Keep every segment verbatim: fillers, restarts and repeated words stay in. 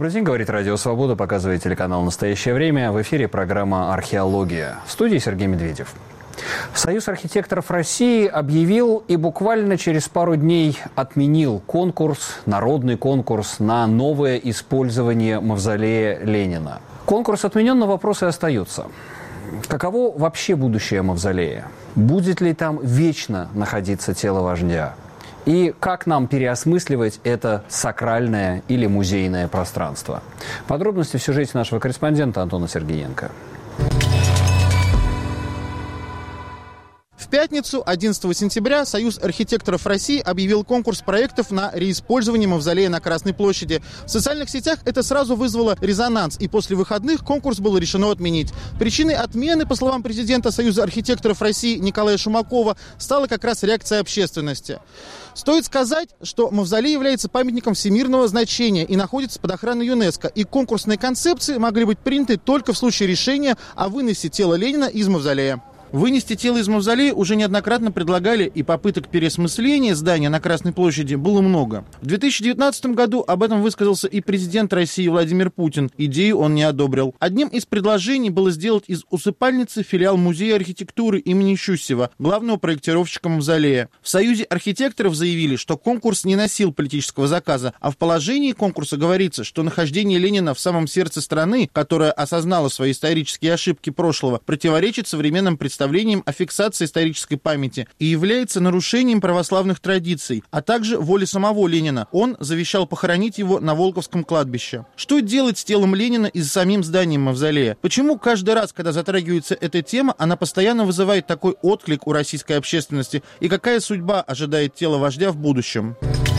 Добрый день, говорит Радио Свобода, показывает телеканал «Настоящее время». В эфире программа «Археология». В студии Сергей Медведев. Союз архитекторов России объявил и буквально через пару дней отменил конкурс, народный конкурс на новое использование мавзолея Ленина. Конкурс отменен, но вопросы остаются. Каково вообще будущее мавзолея? Будет ли там вечно находиться тело вождя? И как нам переосмысливать это сакральное или музейное пространство? Подробности в сюжете нашего корреспондента Антона Сергеенко. В пятницу, одиннадцатого сентября, Союз архитекторов России объявил конкурс проектов на реиспользование мавзолея на Красной площади. В социальных сетях это сразу вызвало резонанс, и после выходных конкурс было решено отменить. Причиной отмены, по словам президента Союза архитекторов России Николая Шумакова, стала как раз реакция общественности. Стоит сказать, что мавзолей является памятником всемирного значения и находится под охраной ЮНЕСКО, и конкурсные концепции могли быть приняты только в случае решения о выносе тела Ленина из мавзолея. Вынести тело из мавзолея уже неоднократно предлагали, и попыток переосмысления здания на Красной площади было много. В две тысячи девятнадцатом году об этом высказался и президент России Владимир Путин. Идею он не одобрил. Одним из предложений было сделать из усыпальницы филиал Музея архитектуры имени Щусева, главного проектировщика мавзолея. В Союзе архитекторов заявили, что конкурс не носил политического заказа, а в положении конкурса говорится, что нахождение Ленина в самом сердце страны, которая осознала свои исторические ошибки прошлого, противоречит современным представлениям о фиксации исторической памяти и является нарушением православных традиций, а также воли самого Ленина. Он завещал похоронить его на Волковском кладбище. Что делать с телом Ленина и с самим зданием мавзолея? Почему каждый раз, когда затрагивается эта тема, она постоянно вызывает такой отклик у российской общественности? И какая судьба ожидает тело вождя в будущем?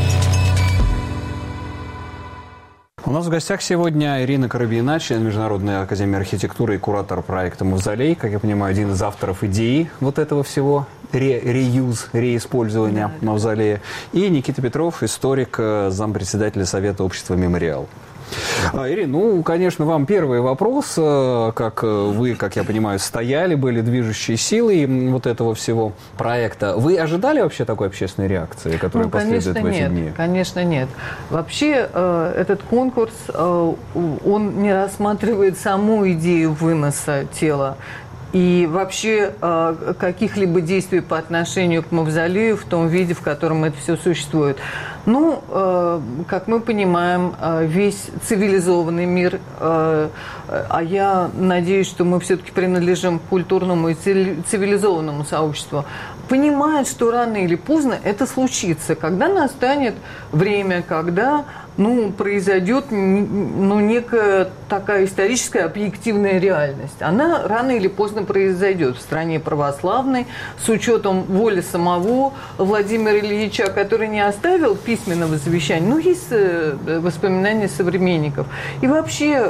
У нас в гостях сегодня Ирина Коробьина, член Международной академии архитектуры и куратор проекта «Мавзолей». Как я понимаю, один из авторов идеи вот этого всего, ре реюз, реиспользования да, мавзолея. И Никита Петров, историк, зампредседателя Совета общества «Мемориал». А, Ирина, ну, конечно, вам первый вопрос. Как вы, как я понимаю, стояли, были движущей силой вот этого всего проекта. Вы ожидали вообще такой общественной реакции, которая ну, последует в эти нет, дни? Конечно, нет. Вообще, э, этот конкурс, э, он не рассматривает саму идею выноса тела и вообще э, каких-либо действий по отношению к мавзолею в том виде, в котором это все существует. Ну, э, как мы понимаем, э, весь цивилизованный мир, э, а я надеюсь, что мы все-таки принадлежим к культурному и цивилизованному сообществу, понимает, что рано или поздно это случится, когда настанет время, когда ну, произойдет ну, некая такая историческая объективная реальность. Она рано или поздно произойдет в стране православной, с учетом воли самого Владимира Ильича, который не оставил письменного завещания, но есть воспоминания современников. И вообще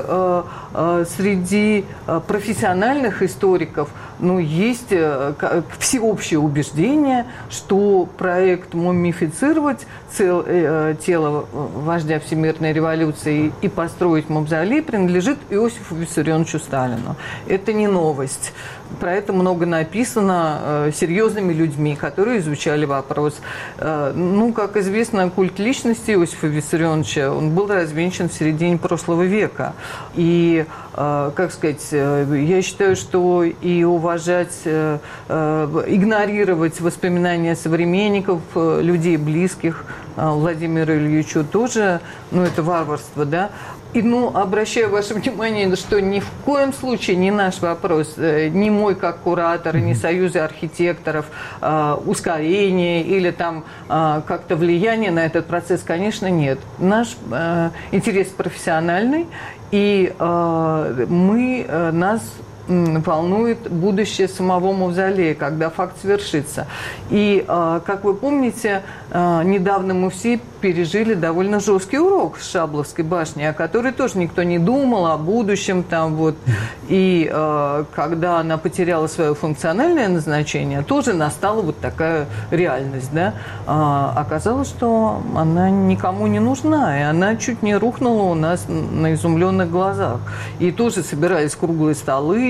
среди профессиональных историков ну, есть всеобщее убеждение, что проект мумифицировать тело вождя всемирной революции и построить мавзолей принадлежит Иосифу Виссарионовичу Сталину. Это не новость. Про это много написано э, серьезными людьми, которые изучали вопрос. Э, ну, как известно, культ личности Иосифа Виссарионовича, он был развенчан в середине прошлого века. И, э, как сказать, э, я считаю, что и уважать, э, э, игнорировать воспоминания современников, э, людей близких э, Владимиру Ильичу тоже, ну, это варварство, да. И, ну, обращаю ваше внимание, что ни в коем случае не наш вопрос, ни мой как куратор, ни Союза архитекторов, э, ускорение или там э, как-то влияние на этот процесс, конечно, нет. Наш э, интерес профессиональный, и э, мы, э, нас волнует будущее самого мавзолея, когда факт свершится. И, э, как вы помните, э, недавно мы все пережили довольно жесткий урок с Шабловской башни, о которой тоже никто не думал, о будущем там вот. И э, когда она потеряла свое функциональное назначение, тоже настала вот такая реальность, да. Э, оказалось, что она никому не нужна, и она чуть не рухнула у нас на изумленных глазах. И тоже собирались круглые столы,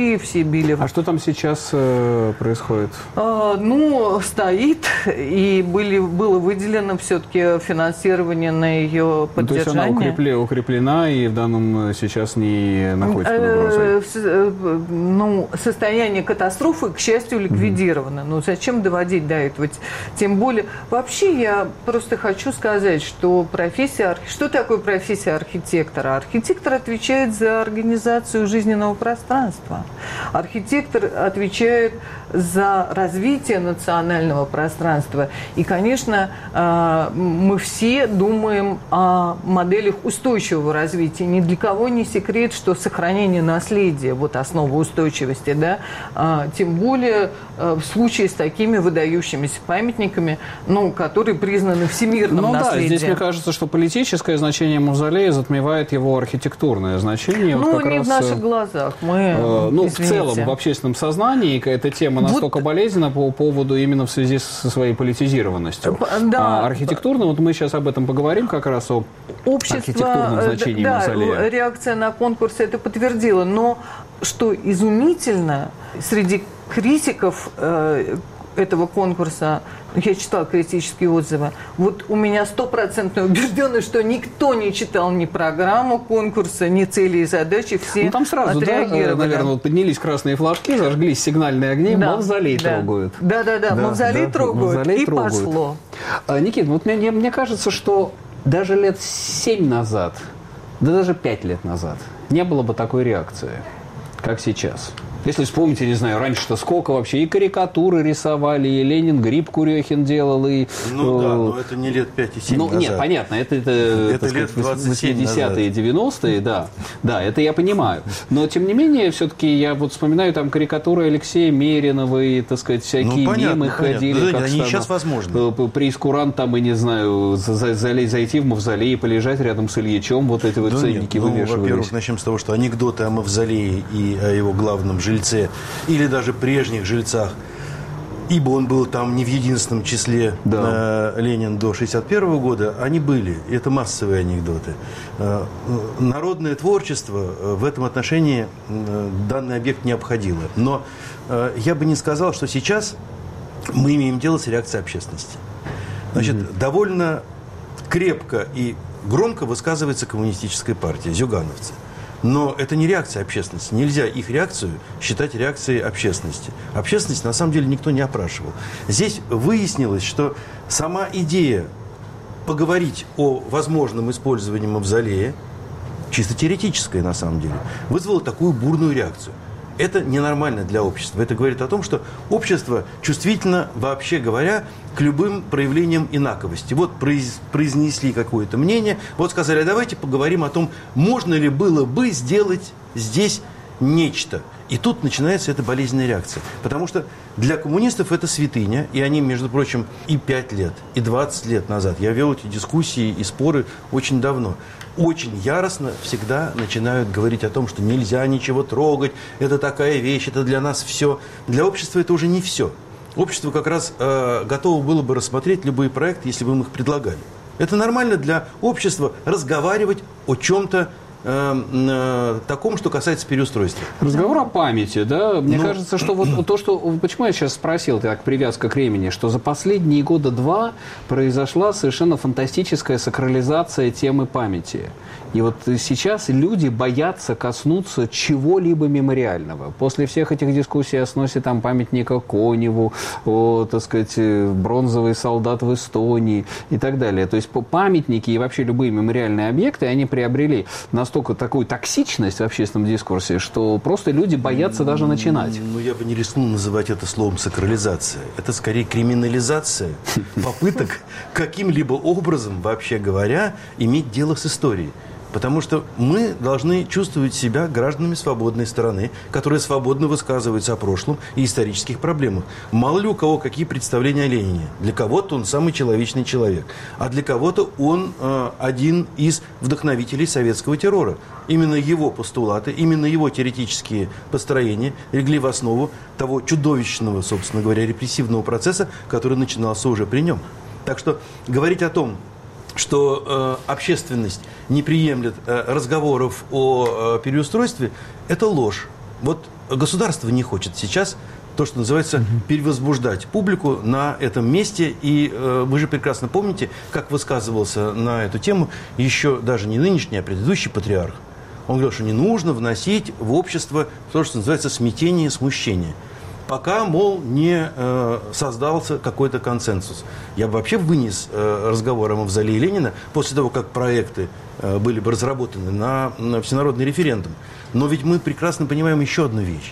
шли, все били. А что там сейчас э, происходит? А, ну, стоит, и были, было выделено все-таки финансирование на ее поддержание. Ну, то есть она укрепле, укреплена и в данном сейчас не находится под угрозой? Ну, состояние катастрофы, к счастью, ликвидировано. Mm-hmm. Ну, зачем доводить до этого? Тем более, вообще я просто хочу сказать, что профессия, что такое профессия архитектора? Архитектор отвечает за организацию жизненного пространства. Архитектор отвечает за развитие национального пространства. И, конечно, мы все думаем о моделях устойчивого развития. Ни для кого не секрет, что сохранение наследия, вот основа устойчивости, да, тем более в случае с такими выдающимися памятниками, ну, которые признаны всемирным ну, наследием. Да, здесь мне кажется, что политическое значение мавзолея затмевает его архитектурное значение. Ну, вот не раз, в наших глазах. Мы, э, ну, извините. в целом, в общественном сознании эта тема настолько вот болезненна по поводу именно в связи со своей политизированностью. Да. А архитектурно, вот мы сейчас об этом поговорим, как раз о Общество, архитектурном значении да, мавзолея. Реакция на конкурс это подтвердила. Но что изумительно, среди критиков э, этого конкурса, я читала критические отзывы, вот у меня стопроцентная убежденность, что никто не читал ни программу конкурса, ни цели и задачи, все ну, там сразу, отреагировали. Да, наверное, вот поднялись красные флажки, зажглись сигнальные огни, да, мавзолей да. трогают. Да-да-да, да, мавзолей да, трогают, мавзолей и трогают. Пошло. А, Никит, вот мне, мне кажется, что даже лет семь назад, да даже пять лет назад не было бы такой реакции, как сейчас. Если вспомните, не знаю, раньше-то сколько вообще и карикатуры рисовали, и Ленин Гриб Курехин делал, и... Ну э, да, но это не лет пять и семь ну, назад. Нет, понятно, это, это, это лет сказать, восьмидесятые, девяностые, да, да, это я понимаю. Но, тем не менее, все-таки я вот вспоминаю там карикатуры Алексея Меринова, и, так сказать, всякие ну, понятно, мемы понятно. ходили. Да, как они сейчас возможны. Прейскурант там, и не знаю, за, за, зайти в мавзолей и полежать рядом с Ильичем, вот эти вот да ценники нет, ну, вывешивались. Во-первых, начнем с того, что анекдоты о мавзолее и о его главном жильце или даже прежних жильцах, ибо он был там не в единственном числе да. э, Ленин до шестьдесят первого года, они были. Это массовые анекдоты. Э, народное творчество в этом отношении э, данный объект не обходило. Но э, я бы не сказал, что сейчас мы имеем дело с реакцией общественности. Значит, mm-hmm. довольно крепко и громко высказывается коммунистическая партия, зюгановцы. Но это не реакция общественности. Нельзя их реакцию считать реакцией общественности. Общественность на самом деле никто не опрашивал. Здесь выяснилось, что сама идея поговорить о возможном использовании мавзолея, чисто теоретическая на самом деле, вызвала такую бурную реакцию. Это ненормально для общества. Это говорит о том, что общество чувствительно, вообще говоря, к любым проявлениям инаковости. Вот произнесли какое-то мнение, вот сказали, давайте поговорим о том, можно ли было бы сделать здесь нечто. И тут начинается эта болезненная реакция. Потому что для коммунистов это святыня, и они, между прочим, и пять лет, и двадцать лет назад, я вел эти дискуссии и споры очень давно, очень яростно всегда начинают говорить о том, что нельзя ничего трогать, это такая вещь, это для нас все. Для общества это уже не все. Общество как раз э, готово было бы рассмотреть любые проекты, если бы им их предлагали. Это нормально для общества разговаривать о чем-то э, э, таком, что касается переустройства. Разговор о памяти, да? Мне ну, кажется, что вот то, что... Почему я сейчас спросил, так, привязка к времени, что за последние года два произошла совершенно фантастическая сакрализация темы памяти. И вот сейчас люди боятся коснуться чего-либо мемориального. После всех этих дискуссий о сносе там памятника Коневу, о, так сказать, бронзовый солдат в Эстонии и так далее. То есть памятники и вообще любые мемориальные объекты, они приобрели настолько такую токсичность в общественном дискурсе, что просто люди боятся даже начинать. Ну, я бы не рискнул называть это словом сакрализация. Это скорее криминализация попыток каким-либо образом, вообще говоря, иметь дело с историей. Потому что мы должны чувствовать себя гражданами свободной страны, которые свободно высказываются о прошлом и исторических проблемах. Мало ли у кого какие представления о Ленине. Для кого-то он самый человечный человек, а для кого-то он э, один из вдохновителей советского террора. Именно его постулаты, именно его теоретические построения легли в основу того чудовищного, собственно говоря, репрессивного процесса, который начинался уже при нем. Так что говорить о том, что э, общественность не приемлет э, разговоров о э, переустройстве, это ложь. Вот государство не хочет сейчас то, что называется, перевозбуждать публику на этом месте. И э, вы же прекрасно помните, как высказывался на эту тему еще даже не нынешний, а предыдущий патриарх. Он говорил, что не нужно вносить в общество то, что называется смятение, смущение. Пока, мол, не э, создался какой-то консенсус. Я бы вообще вынес э, разговор о мавзолее Ленина после того, как проекты э, были бы разработаны на, на всенародный референдум. Но ведь мы прекрасно понимаем еще одну вещь.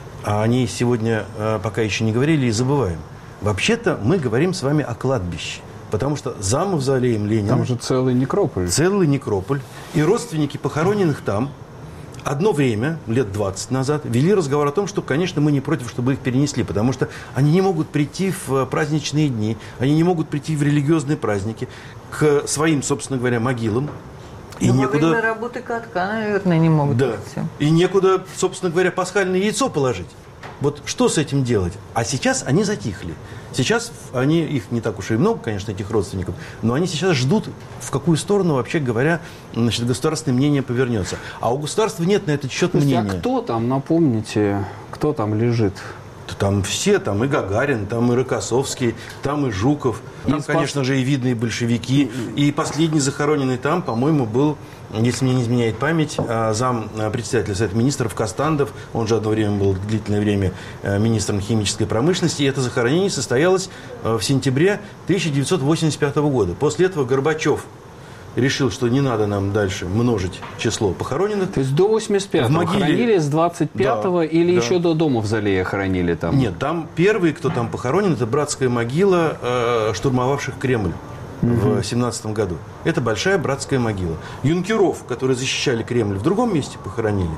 А о ней сегодня э, пока еще не говорили и забываем. Вообще-то мы говорим с вами о кладбище. Потому что за мавзолеем Ленина... Там же целый некрополь. Целый некрополь. И родственники похороненных там одно время, лет двадцать назад, вели разговор о том, что, конечно, мы не против, чтобы их перенесли. Потому что они не могут прийти в праздничные дни, они не могут прийти в религиозные праздники к своим, собственно говоря, могилам. И ну, некуда... во время работы катка, наверное, не могут. Да. И некуда, собственно говоря, пасхальное яйцо положить. Вот что с этим делать? А сейчас они затихли. Сейчас они, их не так уж и много, конечно, этих родственников, но они сейчас ждут, в какую сторону, вообще говоря, значит, государственное мнение повернется. А у государства нет на этот счет мнения. А кто там, напомните, кто там лежит? Там все, там и Гагарин, там и Рокоссовский, там и Жуков, там, и конечно же, и видные большевики. И последний захороненный там, по-моему, был, если мне не изменяет память, зам председателя Совета министров Костандов. Он же одно время был длительное время министром химической промышленности. И это захоронение состоялось в сентябре тысяча девятьсот восемьдесят пятого года. После этого Горбачев решил, что не надо нам дальше множить число похороненных. То есть до восемьдесят пятого могиле... хоронили, с двадцать пятого, да, или да. еще до дома мавзолея хоронили там? Нет, там первый, кто там похоронен, это братская могила э, штурмовавших Кремль угу. в семнадцатом году. Это большая братская могила. Юнкеров, которые защищали Кремль, в другом месте похоронили.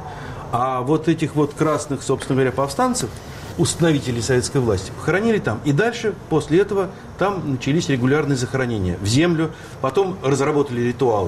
А вот этих вот красных, собственно говоря, повстанцев, установителей советской власти, похоронили там. И дальше, после этого, там начались регулярные захоронения в землю. Потом разработали ритуал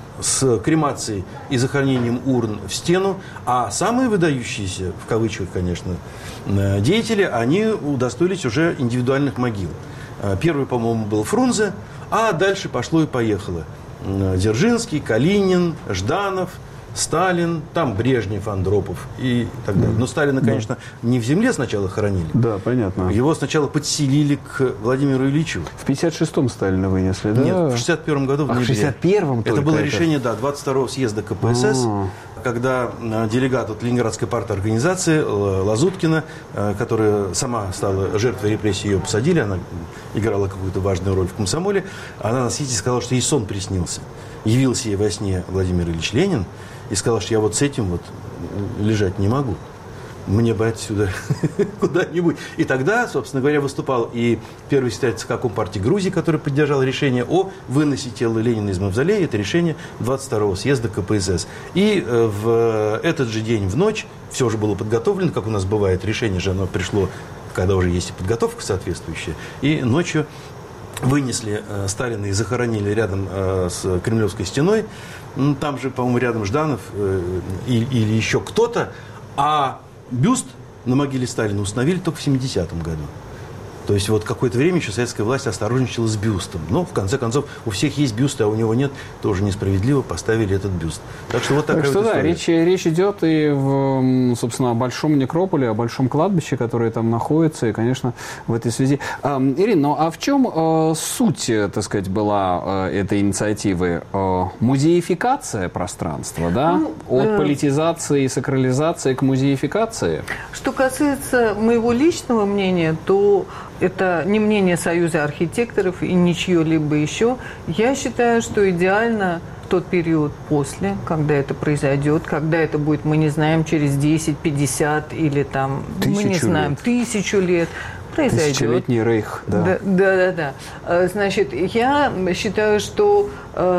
с кремацией и захоронением урн в стену. А самые выдающиеся, в кавычках, конечно, деятели, они удостоились уже индивидуальных могил. Первый, по-моему, был Фрунзе, а дальше пошло и поехало. Дзержинский, Калинин, Жданов, Сталин, там Брежнев, Андропов и так далее. Но Сталина, конечно, да. не в земле сначала хоронили. Да, понятно. Его сначала подселили к Владимиру Ильичу. В пятьдесят шестом Сталина вынесли, да? Нет, в шестьдесят первом году в ноябре. А, в шестьдесят первом это было это... решение, да, двадцать второго съезда ка пэ эс эс, А-а-а. когда делегат от Ленинградской парторганизации Лазуткина, которая сама стала жертвой репрессий, ее посадили, она играла какую-то важную роль в комсомоле, она на съезде сказала, что ей сон приснился. Явился ей во сне Владимир Ильич Ленин, и сказал, что я вот с этим вот лежать не могу. Мне бы отсюда куда-нибудь. И тогда, собственно говоря, выступал и первый секретарь ЦК Компартии Грузии, который поддержал решение о выносе тела Ленина из мавзолея. Это решение двадцать второго съезда ка пэ эс эс. И в этот же день, в ночь, все уже было подготовлено, как у нас бывает, решение же оно пришло, когда уже есть и подготовка соответствующая. И ночью вынесли э, Сталина и захоронили рядом э, с Кремлевской стеной. Там же, по-моему, рядом Жданов э, или, или еще кто-то. А бюст на могиле Сталина установили только в семидесятом году. То есть вот какое-то время еще советская власть осторожничала с бюстом. Но, в конце концов, у всех есть бюсты, а у него нет. Тоже несправедливо поставили этот бюст. Так что вот такая так что, вот да, речь, речь идет и, в, собственно, о большом некрополе, о большом кладбище, которое там находится. И, конечно, в этой связи... А, Ирина, ну а в чем а, суть, так сказать, была а, этой инициативы? А, музеификация пространства, да? Ну, От э... политизации и сакрализации к музеификации? Что касается моего личного мнения, то... это не мнение Союза архитекторов и ничье-либо еще. Я считаю, что идеально в тот период после, когда это произойдет, когда это будет, мы не знаем, через десять, пятьдесят или там, тысячу мы не знаем, лет. тысячу лет произойдет. Тысячелетний рейх, да. Да, да, да, да. Значит, я считаю, что э,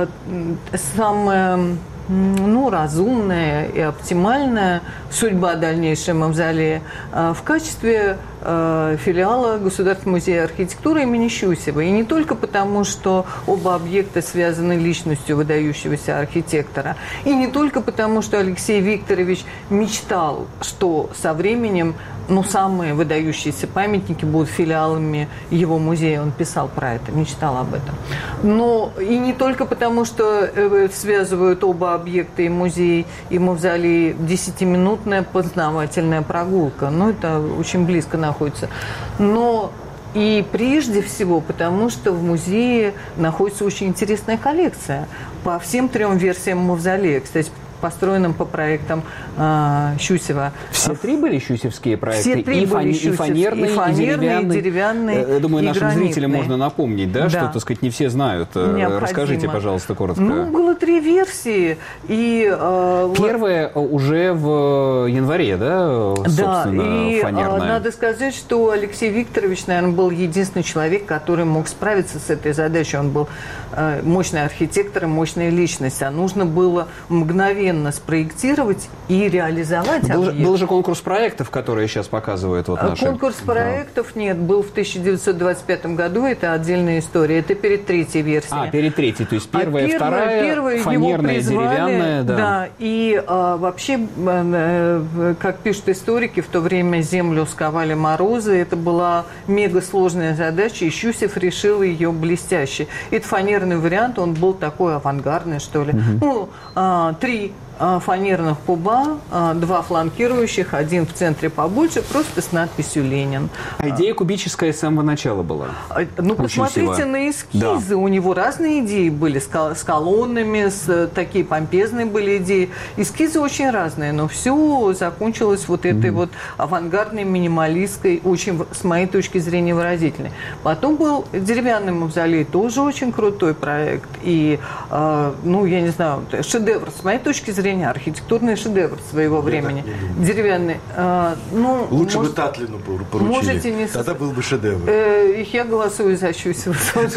самое... ну, разумная и оптимальная судьба дальнейшего мавзолея э, в качестве э, филиала Государственного музея архитектуры имени Щусева. И не только потому, что оба объекта связаны личностью выдающегося архитектора, и не только потому, что Алексей Викторович мечтал, что со временем ну, самые выдающиеся памятники будут филиалами его музея. Он писал про это, мечтал об этом. Но и не только потому, что связывают оба объекта, и музей, и мавзолей, десятиминутная познавательная прогулка. Ну, это очень близко находится. Но и прежде всего потому, что в музее находится очень интересная коллекция по всем трем версиям мавзолея. Кстати, построенным по проектам э, Щусева. Все три были щусевские проекты? Все три и были фани- и фанерные, и, фанерные, и деревянные, и деревянные. Я думаю, и нашим гранитные. зрителям можно напомнить, да, да. что, так сказать, не все знают. Необходимо. Расскажите, пожалуйста, коротко. Ну, было три версии. И, э, Первая уже в январе, да, собственно, да, и фанерная. надо сказать, что Алексей Викторович, наверное, был единственный человек, который мог справиться с этой задачей. Он был э, мощный архитектор и мощная личность. А нужно было мгновенно спроектировать и реализовать был, объект. был же конкурс проектов, которые сейчас показывают вот наши... Конкурс проектов да. нет, был в тысяча девятьсот двадцать пятом году, это отдельная история, это перед третьей версией. А, перед третьей, то есть первая, а первая, вторая, первая фанерная, призвали, деревянная. Да, да и а, вообще, а, как пишут историки, в то время землю сковали морозы, это была мега сложная задача, и Щусев решил ее блестяще. Это фанерный вариант, он был такой авангардный, что ли. Угу. Ну, а, три фанерных куба, два фланкирующих, один в центре побольше, просто с надписью «Ленин». А идея кубическая с самого начала была? Ну, посмотрите на эскизы. Да. У него разные идеи были, с колоннами, с, такие помпезные были идеи. Эскизы очень разные, но все закончилось вот этой mm-hmm. вот авангардной, минималистской, очень, с моей точки зрения, выразительной. Потом был деревянный мавзолей, тоже очень крутой проект. И, ну, я не знаю, шедевр, с моей точки зрения, архитектурный шедевр своего времени. Деревянный. Э, ну, Лучше может, бы Татлину поручили. Можете не... Тогда был бы шедевр. Э, я голосую за Щусева.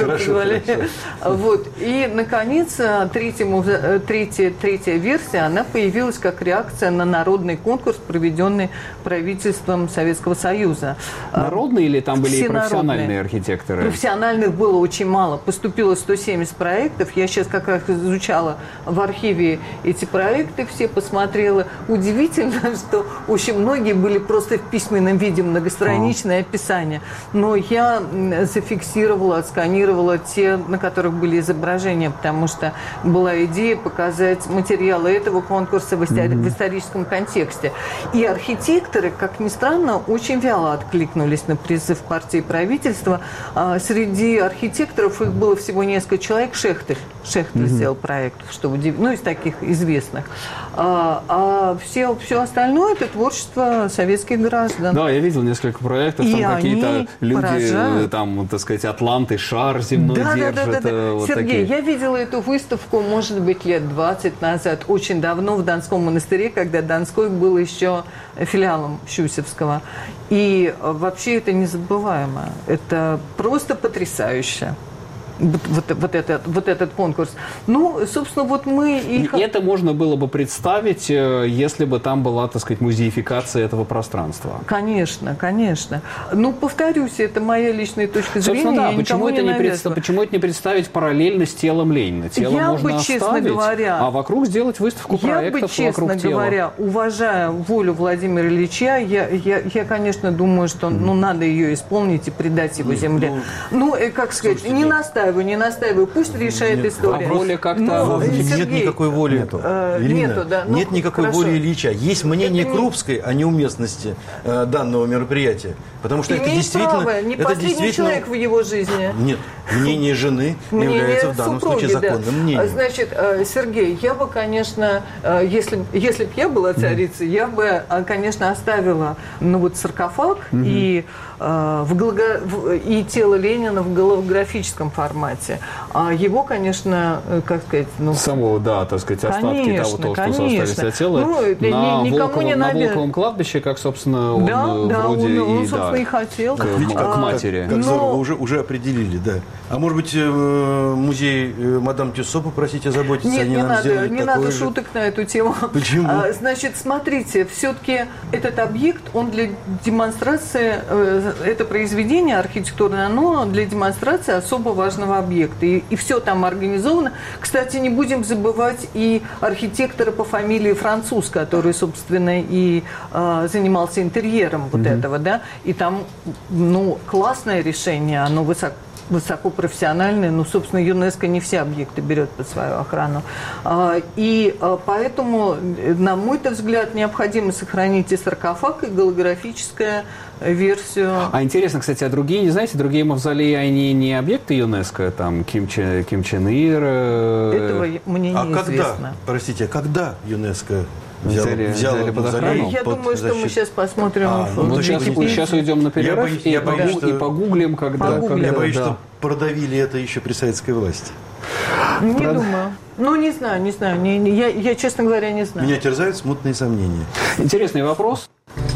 Вот. И, наконец, третья, третья, третья версия, она появилась как реакция на народный конкурс, проведенный правительством Советского Союза. Народные или там были и профессиональные архитекторы? Профессиональных было очень мало. Поступило сто семьдесят проектов. Я сейчас как раз изучала в архиве эти проекты, все посмотрела. Удивительно, что очень многие были просто в письменном виде, многостраничное описание. Но я зафиксировала, отсканировала те, на которых были изображения, потому что была идея показать материалы этого конкурса в, истори- mm-hmm. в историческом контексте. И архитекторы, как ни странно, очень вяло откликнулись на призыв партии и правительства. А среди архитекторов их было всего несколько человек. Шехтель. Шехтель mm-hmm. сделал проект, что удивительно, ну, из таких известных. А, а все, все остальное – это творчество советских граждан. Да, я видел несколько проектов, и там какие-то люди, поражают. там, так сказать, атланты, шар земной да, держат. Да, да, да, да. Вот Сергей, такие. я видела эту выставку, может быть, лет двадцать назад, очень давно в Донском монастыре, когда Донской был еще филиалом Щусевского. И вообще это незабываемо. Это просто потрясающе. Вот, вот, этот, вот этот конкурс. Ну, собственно, вот мы... И... и это можно было бы представить, если бы там была, так сказать, музеификация этого пространства. Конечно, конечно. Ну, повторюсь, это моя личная точка зрения. Собственно, да. Я Почему это, не не представ... Почему это не представить параллельно с телом Ленина? Тело я можно бы, честно оставить, говоря, а вокруг сделать выставку проектов я бы, честно вокруг тела. говоря, уважая волю Владимира Ильича, я, я, я конечно, думаю, что mm-hmm. ну, надо ее исполнить и предать его земле. Ну, ну как сказать, слушайте, не настаиваю. Не настаиваю, пусть решает нет, история. А воля как-то... Но, нет Сергей, никакой воли. Нету. Э, Ирина, нету, да. Ну, нет никакой хорошо. воли Ильича. Есть мнение это Крупской не... о неуместности э, данного мероприятия. Потому что Имеет это действительно... право, не это последний действительно... человек в его жизни. Нет, мнение жены мнение является в данном супруги, случае законным да. мнением. Значит, Сергей, я бы, конечно, если, если бы я была царицей, mm-hmm. я бы, конечно, оставила ну, вот, саркофаг mm-hmm. и, в голого... и тело Ленина в голографическом формате. А его, конечно, как сказать... Ну, Самого, да, так сказать, остатки конечно, того, того, что конечно. остались от тела ну, на, никому Волковом, не на навер... Волковом кладбище, как, собственно, он да, да, вроде он, он, и... собственно, да, и хотел. К, Видите, как как, матери. Как, как Но... здорово, уже, уже определили, да. А может быть, музей мадам Тюссо попросить озаботиться? Нет, они не нам надо, не надо же... шуток на эту тему. Почему? А, значит, смотрите, все-таки этот объект, он для демонстрации, это произведение архитектурное, оно для демонстрации особо важно важного объекта. И, и все там организовано. Кстати, не будем забывать и архитектора по фамилии Француз, который, собственно, и э, занимался интерьером вот mm-hmm. этого, да. И там, ну, классное решение, оно высоко высокопрофессиональные, ну, собственно, ЮНЕСКО не все объекты берет под свою охрану. И поэтому, на мой взгляд, необходимо сохранить и саркофаг, и голографическую версию. А интересно, кстати, а другие, не знаете, другие мавзолеи, они не объекты ЮНЕСКо, там, Ким, Чен, Ким Чен Ир? Этого мне а неизвестно. Когда, простите, когда ЮНЕСКо взял, взяли, взял взяли под охрану? Я под думаю, защиту. что мы сейчас посмотрим. А, ну, ну, сейчас, сейчас уйдем на перерыв, я боюсь, и, я боюсь, погу, что... и погуглим, когда... Погуглим. когда я боюсь, да. что продавили это еще при советской власти. Не Прод... думаю. Ну, не знаю, не знаю. Не, не, я, я, честно говоря, не знаю. Меня терзают смутные сомнения. Интересный вопрос.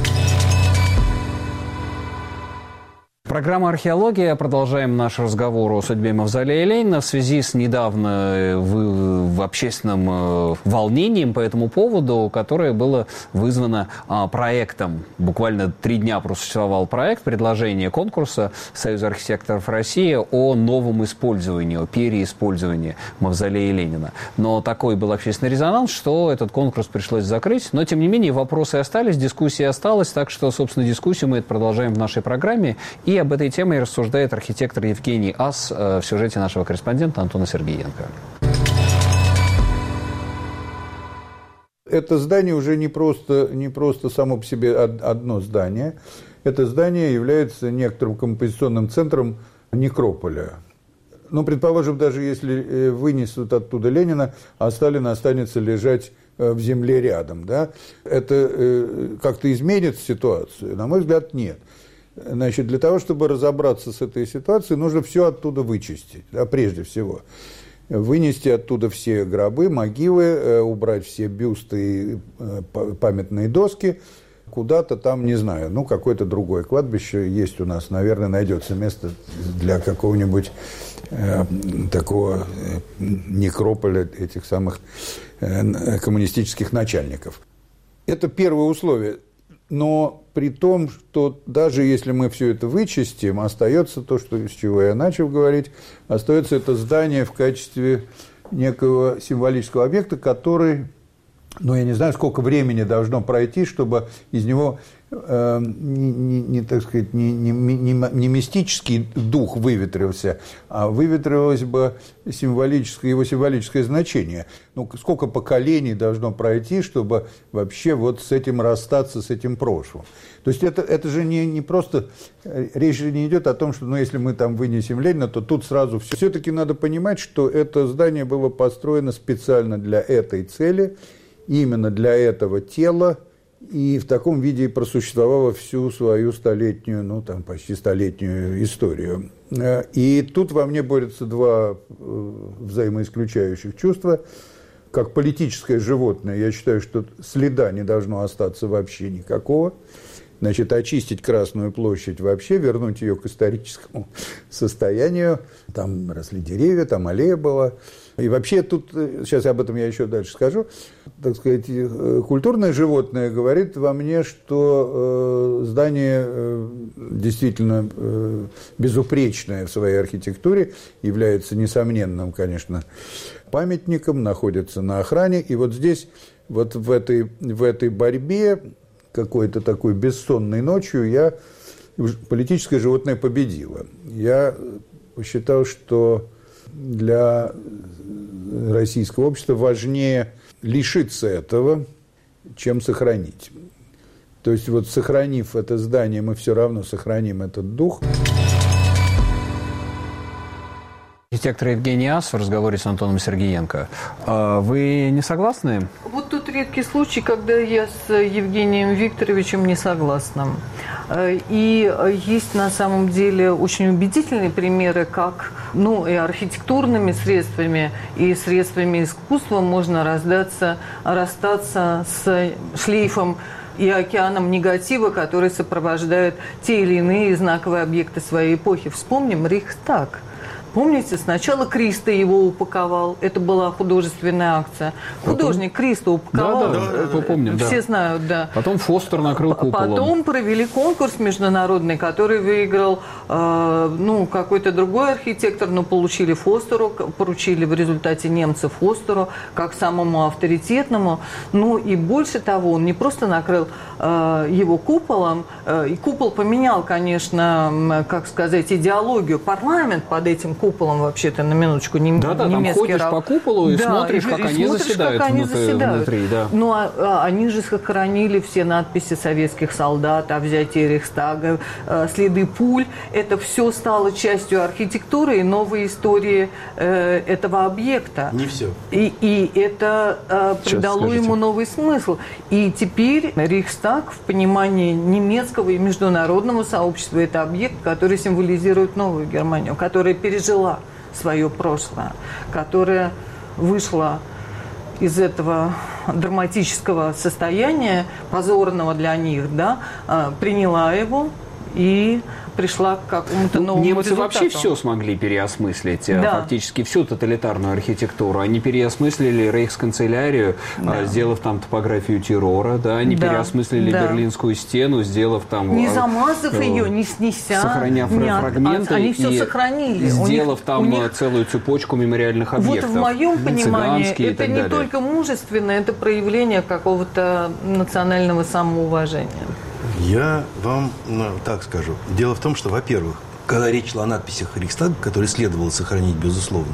Программа «Археология». Продолжаем наш разговор о судьбе мавзолея Ленина в связи с недавно в, в общественным волнением по этому поводу, которое было вызвано а, проектом. Буквально три дня просуществовал проект, предложение конкурса Союза архитекторов России о новом использовании, о переиспользовании мавзолея Ленина. Но такой был общественный резонанс, что этот конкурс пришлось закрыть. Но, тем не менее, вопросы остались, дискуссия осталась, так что, собственно, дискуссию мы продолжаем в нашей программе. И об этой теме рассуждает архитектор Евгений Ас в сюжете нашего корреспондента Антона Сергеенко. Это здание уже не просто, не просто само по себе одно здание. Это здание является некоторым композиционным центром некрополя. Ну, предположим, даже если вынесут оттуда Ленина, а Сталин останется лежать в земле рядом, да, это как-то изменит ситуацию? На мой взгляд, нет. Значит, для того, чтобы разобраться с этой ситуацией, нужно все оттуда вычистить, да, прежде всего. Вынести оттуда все гробы, могилы, убрать все бюсты и памятные доски, куда-то там, не знаю, ну, какое-то другое кладбище есть у нас, наверное, найдется место для какого-нибудь э, такого некрополя этих самых э, коммунистических начальников. Это первое условие. Но при том, что даже если мы все это вычистим, остается то, что, с чего я начал говорить, остается это здание в качестве некого символического объекта, который, ну, я не знаю, сколько времени должно пройти, чтобы из него э, не, не, не, так сказать, не, не, не, не мистический дух выветрился, а выветрилось бы символическое, его символическое значение. Ну, сколько поколений должно пройти, чтобы вообще вот с этим расстаться, с этим прошлым. То есть это, это же не, не просто, речь же не идет о том, что, ну, если мы там вынесем Ленина, то тут сразу все. Все-таки надо понимать, что это здание было построено специально для этой цели, именно для этого тела, и в таком виде просуществовало всю свою столетнюю, ну, там, почти столетнюю историю. И тут во мне борются два взаимоисключающих чувства. Как политическое животное, я считаю, что следа не должно остаться вообще никакого. Значит, очистить Красную площадь вообще, вернуть ее к историческому состоянию. Там росли деревья, там аллея была. И вообще тут, сейчас об этом я еще дальше скажу, так сказать, культурное животное говорит во мне, что э, здание э, действительно э, безупречное в своей архитектуре, является несомненным, конечно, памятником, находится на охране. И вот здесь, вот в этой, в этой борьбе, какой-то такой бессонной ночью, я, политическое животное победило. Я посчитал, что для российского общества важнее лишиться этого, чем сохранить. То есть вот сохранив это здание, мы все равно сохраним этот дух. Архитектор Евгений Ас в разговоре с Антоном Сергеенко. Вы не согласны? Вот тут редкий случай, когда я с Евгением Викторовичем не согласна. И есть на самом деле очень убедительные примеры, как, ну, и архитектурными средствами, и средствами искусства можно раздаться, расстаться с шлейфом и океаном негатива, который сопровождает те или иные знаковые объекты своей эпохи. Вспомним Рейхстаг. Помните, сначала Кристо его упаковал. Это была художественная акция. Художник Кристо упаковал. Да, да, да, помним, все да. знают, да. Потом Фостер накрыл куполом. Потом провели конкурс международный, который выиграл э, ну, какой-то другой архитектор, но получили Фостеру, поручили в результате немцы Фостеру, как самому авторитетному. Ну и больше того, он не просто накрыл э, его куполом, э, и купол поменял, конечно, как сказать, идеологию. Парламент под этим куполом, вообще-то, на минуточку, нем, да, да, немецкий. Там ходишь раб... по куполу и да, смотришь, и, как и они смотришь, заседают, как они внутри, заседают. внутри. Да. Ну, а, а, они же сохранили все надписи советских солдат о взятии Рейхстага, э, следы пуль. Это все стало частью архитектуры и новой истории э, этого объекта. Не все. И, и это э, придало скажите. ему новый смысл. И теперь Рейхстаг в понимании немецкого и международного сообщества — это объект, который символизирует новую Германию, которая пережила свое прошлое, которая вышла из этого драматического состояния, позорного для них, да, приняла его и пришла к какому-то новому Немцы результату. вообще все смогли переосмыслить, да. фактически всю тоталитарную архитектуру. Они переосмыслили рейхсканцелярию, да. сделав там топографию террора, да, они да. переосмыслили да. Берлинскую стену, сделав там... Не замазав э, ее, не снеся. Сохраняв не фрагменты. Они все и сохранили. Сделав них, там них... целую цепочку мемориальных объектов. Вот в моем понимании это не далее. только мужественно, это проявление какого-то национального самоуважения. Я вам ну, так скажу. Дело в том, что, во-первых, когда речь шла о надписях Рейхстага, которые следовало сохранить, безусловно,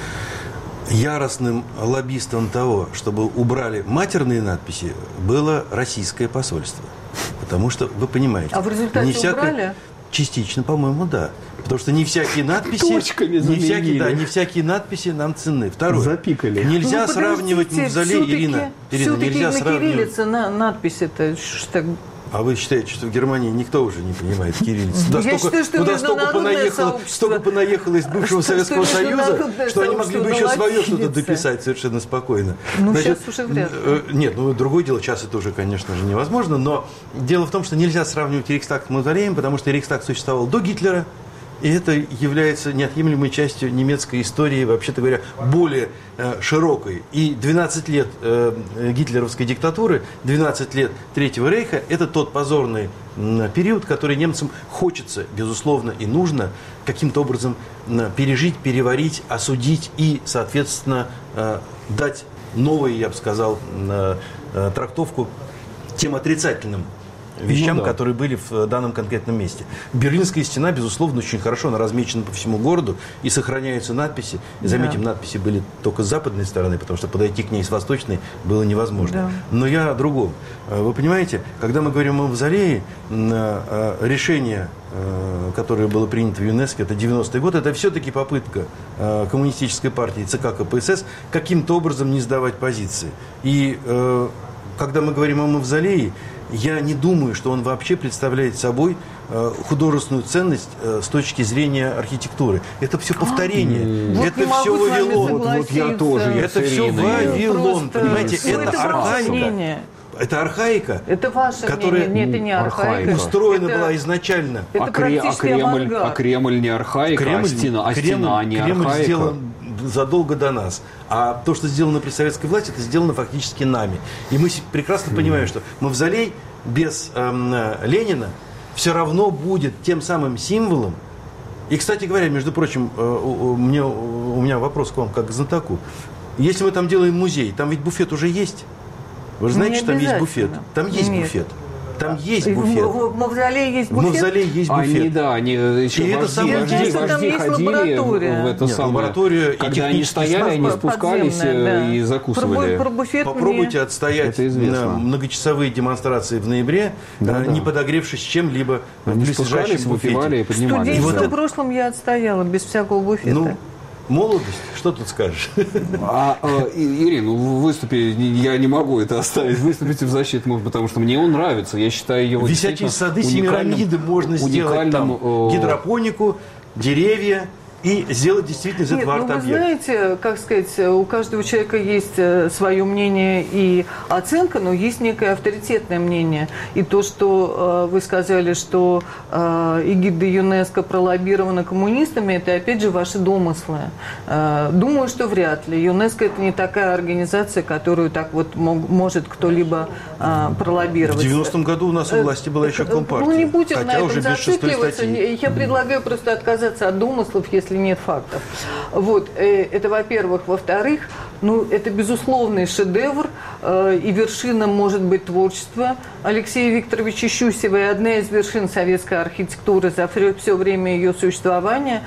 яростным лоббистом того, чтобы убрали матерные надписи, было российское посольство. Потому что, вы понимаете... А в результате не всякое... убрали? Частично, по-моему, да. Потому что не всякие надписи... Точками не всякие, да, не всякие надписи нам ценны. Второе. Запикали. Нельзя ну, сравнивать мавзолей, Ирина. Ирина, все-таки нельзя на сравнивать... кириллице на, надпись это что... А вы считаете, что в Германии никто уже не понимает кириллицу? Туда Я столько, считаю, что туда столько понаехало, сообщество... столько понаехало из бывшего что, Советского что Союза, что они могли бы еще свое что-то латинице. дописать совершенно спокойно. Ну, Значит, сейчас уже вряд ли. Нет, ну, другое дело, сейчас это уже, конечно же, невозможно, но дело в том, что нельзя сравнивать Рейхстаг с мавзолеем, потому что Рейхстаг существовал до Гитлера, и это является неотъемлемой частью немецкой истории, вообще-то говоря, более э, широкой. И двенадцать лет э, гитлеровской диктатуры, двенадцать лет Третьего рейха – это тот позорный э, период, который немцам хочется, безусловно, и нужно каким-то образом э, пережить, переварить, осудить и, соответственно, э, дать новую, я бы сказал, э, э, трактовку тем отрицательным вещам, ну, да. которые были в данном конкретном месте. Берлинская стена, безусловно, очень хорошо, она размечена по всему городу, и сохраняются надписи. И, заметим, да. надписи были только с западной стороны, потому что подойти к ней с восточной было невозможно. Да. Но я о другом. Вы понимаете, когда мы говорим о мавзолее, решение, которое было принято в ЮНЕСКО, это девяностый год, это все-таки попытка коммунистической партии ЦК КПСС каким-то образом не сдавать позиции. И когда мы говорим о мавзолее, я не думаю, что он вообще представляет собой э, художественную ценность э, с точки зрения архитектуры. Это все повторение. Вот это все Вавилон. Вот, вот я тоже. Это все Вавилон. Просто... Понимаете, ну, это, это архаика. Это архаика. Это ваше которая мнение. Нет, это не архаика. Устроена это... была изначально. Это а, Кре- а, Кремль, а Кремль не архаика, Кремль, а стена, а Кремль, стена не Кремль архаика. Сделан задолго до нас. А то, что сделано при советской власти, это сделано фактически нами. И мы прекрасно mm. понимаем, что мавзолей без эм, Ленина все равно будет тем самым символом. И, кстати говоря, между прочим, э, у, мне, у меня вопрос к вам, как к знатоку. Если мы там делаем музей, там ведь буфет уже есть. Вы же знаете, что там есть буфет? Там есть Нет. буфет. Там есть буфет. В мавзолее есть буфет? В мавзолее есть буфет. Они, да, они еще и вожди, это самое вожди, интересное, вожди там есть ходили лаборатория. в это Нет, самое. лаборатория и Когда они стояли, склад они спускались да. и закусывали. Про, про буфет Попробуйте мне... отстоять на многочасовые демонстрации в ноябре, да, не да. подогревшись чем-либо они в близлежащем выпивали и В поднимались. студенческом вот это... прошлом я отстояла без всякого буфета. Ну, молодость, что тут скажешь? А, а, Ирина, ну, выступи, я не могу это оставить, выступите в защиту, может, потому что мне он нравится, я считаю его Висячие сады Семирамиды можно сделать там э... гидропонику, деревья и сделать действительно из этого арт-объект. Нет, ну вы знаете, как сказать, у каждого человека есть свое мнение и оценка, но есть некое авторитетное мнение. И то, что э, вы сказали, что э, эгида ЮНЕСКО пролоббирована коммунистами, это опять же ваши домыслы. Э, думаю, что вряд ли. ЮНЕСКО это не такая организация, которую так вот мог, может кто-либо э, пролоббировать. В девяностом году у нас у власти была еще Компартия. Ну не будем хотя на этом уже зацикливаться. Я предлагаю просто отказаться от домыслов, если нет фактов. Вот, это во-первых. Во-вторых, ну, это безусловный шедевр э, и вершина, может быть, творчества Алексея Викторовича Щусева, и одна из вершин советской архитектуры за все время ее существования.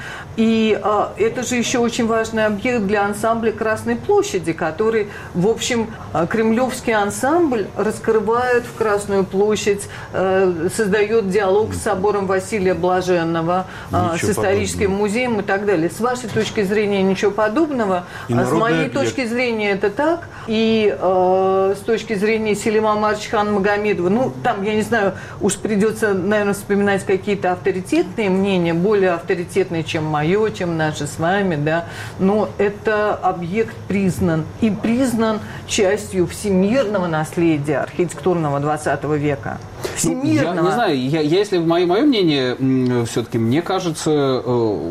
И э, это же еще очень важный объект для ансамбля Красной площади, который, в общем, э, кремлевский ансамбль раскрывает в Красную площадь, э, создает диалог с собором Василия Блаженного, э, с историческим подобного. Музеем и так далее. С вашей точки зрения ничего подобного, а с моей объект. точки зрения это так. И э, с точки зрения Селима Омаровича Ханмагомедова, ну, там, я не знаю, уж придется, наверное, вспоминать какие-то авторитетные мнения, более авторитетные, чем мое, чем наши с вами, да, но это объект признан. И признан частью всемирного наследия архитектурного двадцатого века. Всемирного. Я не знаю, я, если мое, мое мнение, все-таки, мне кажется,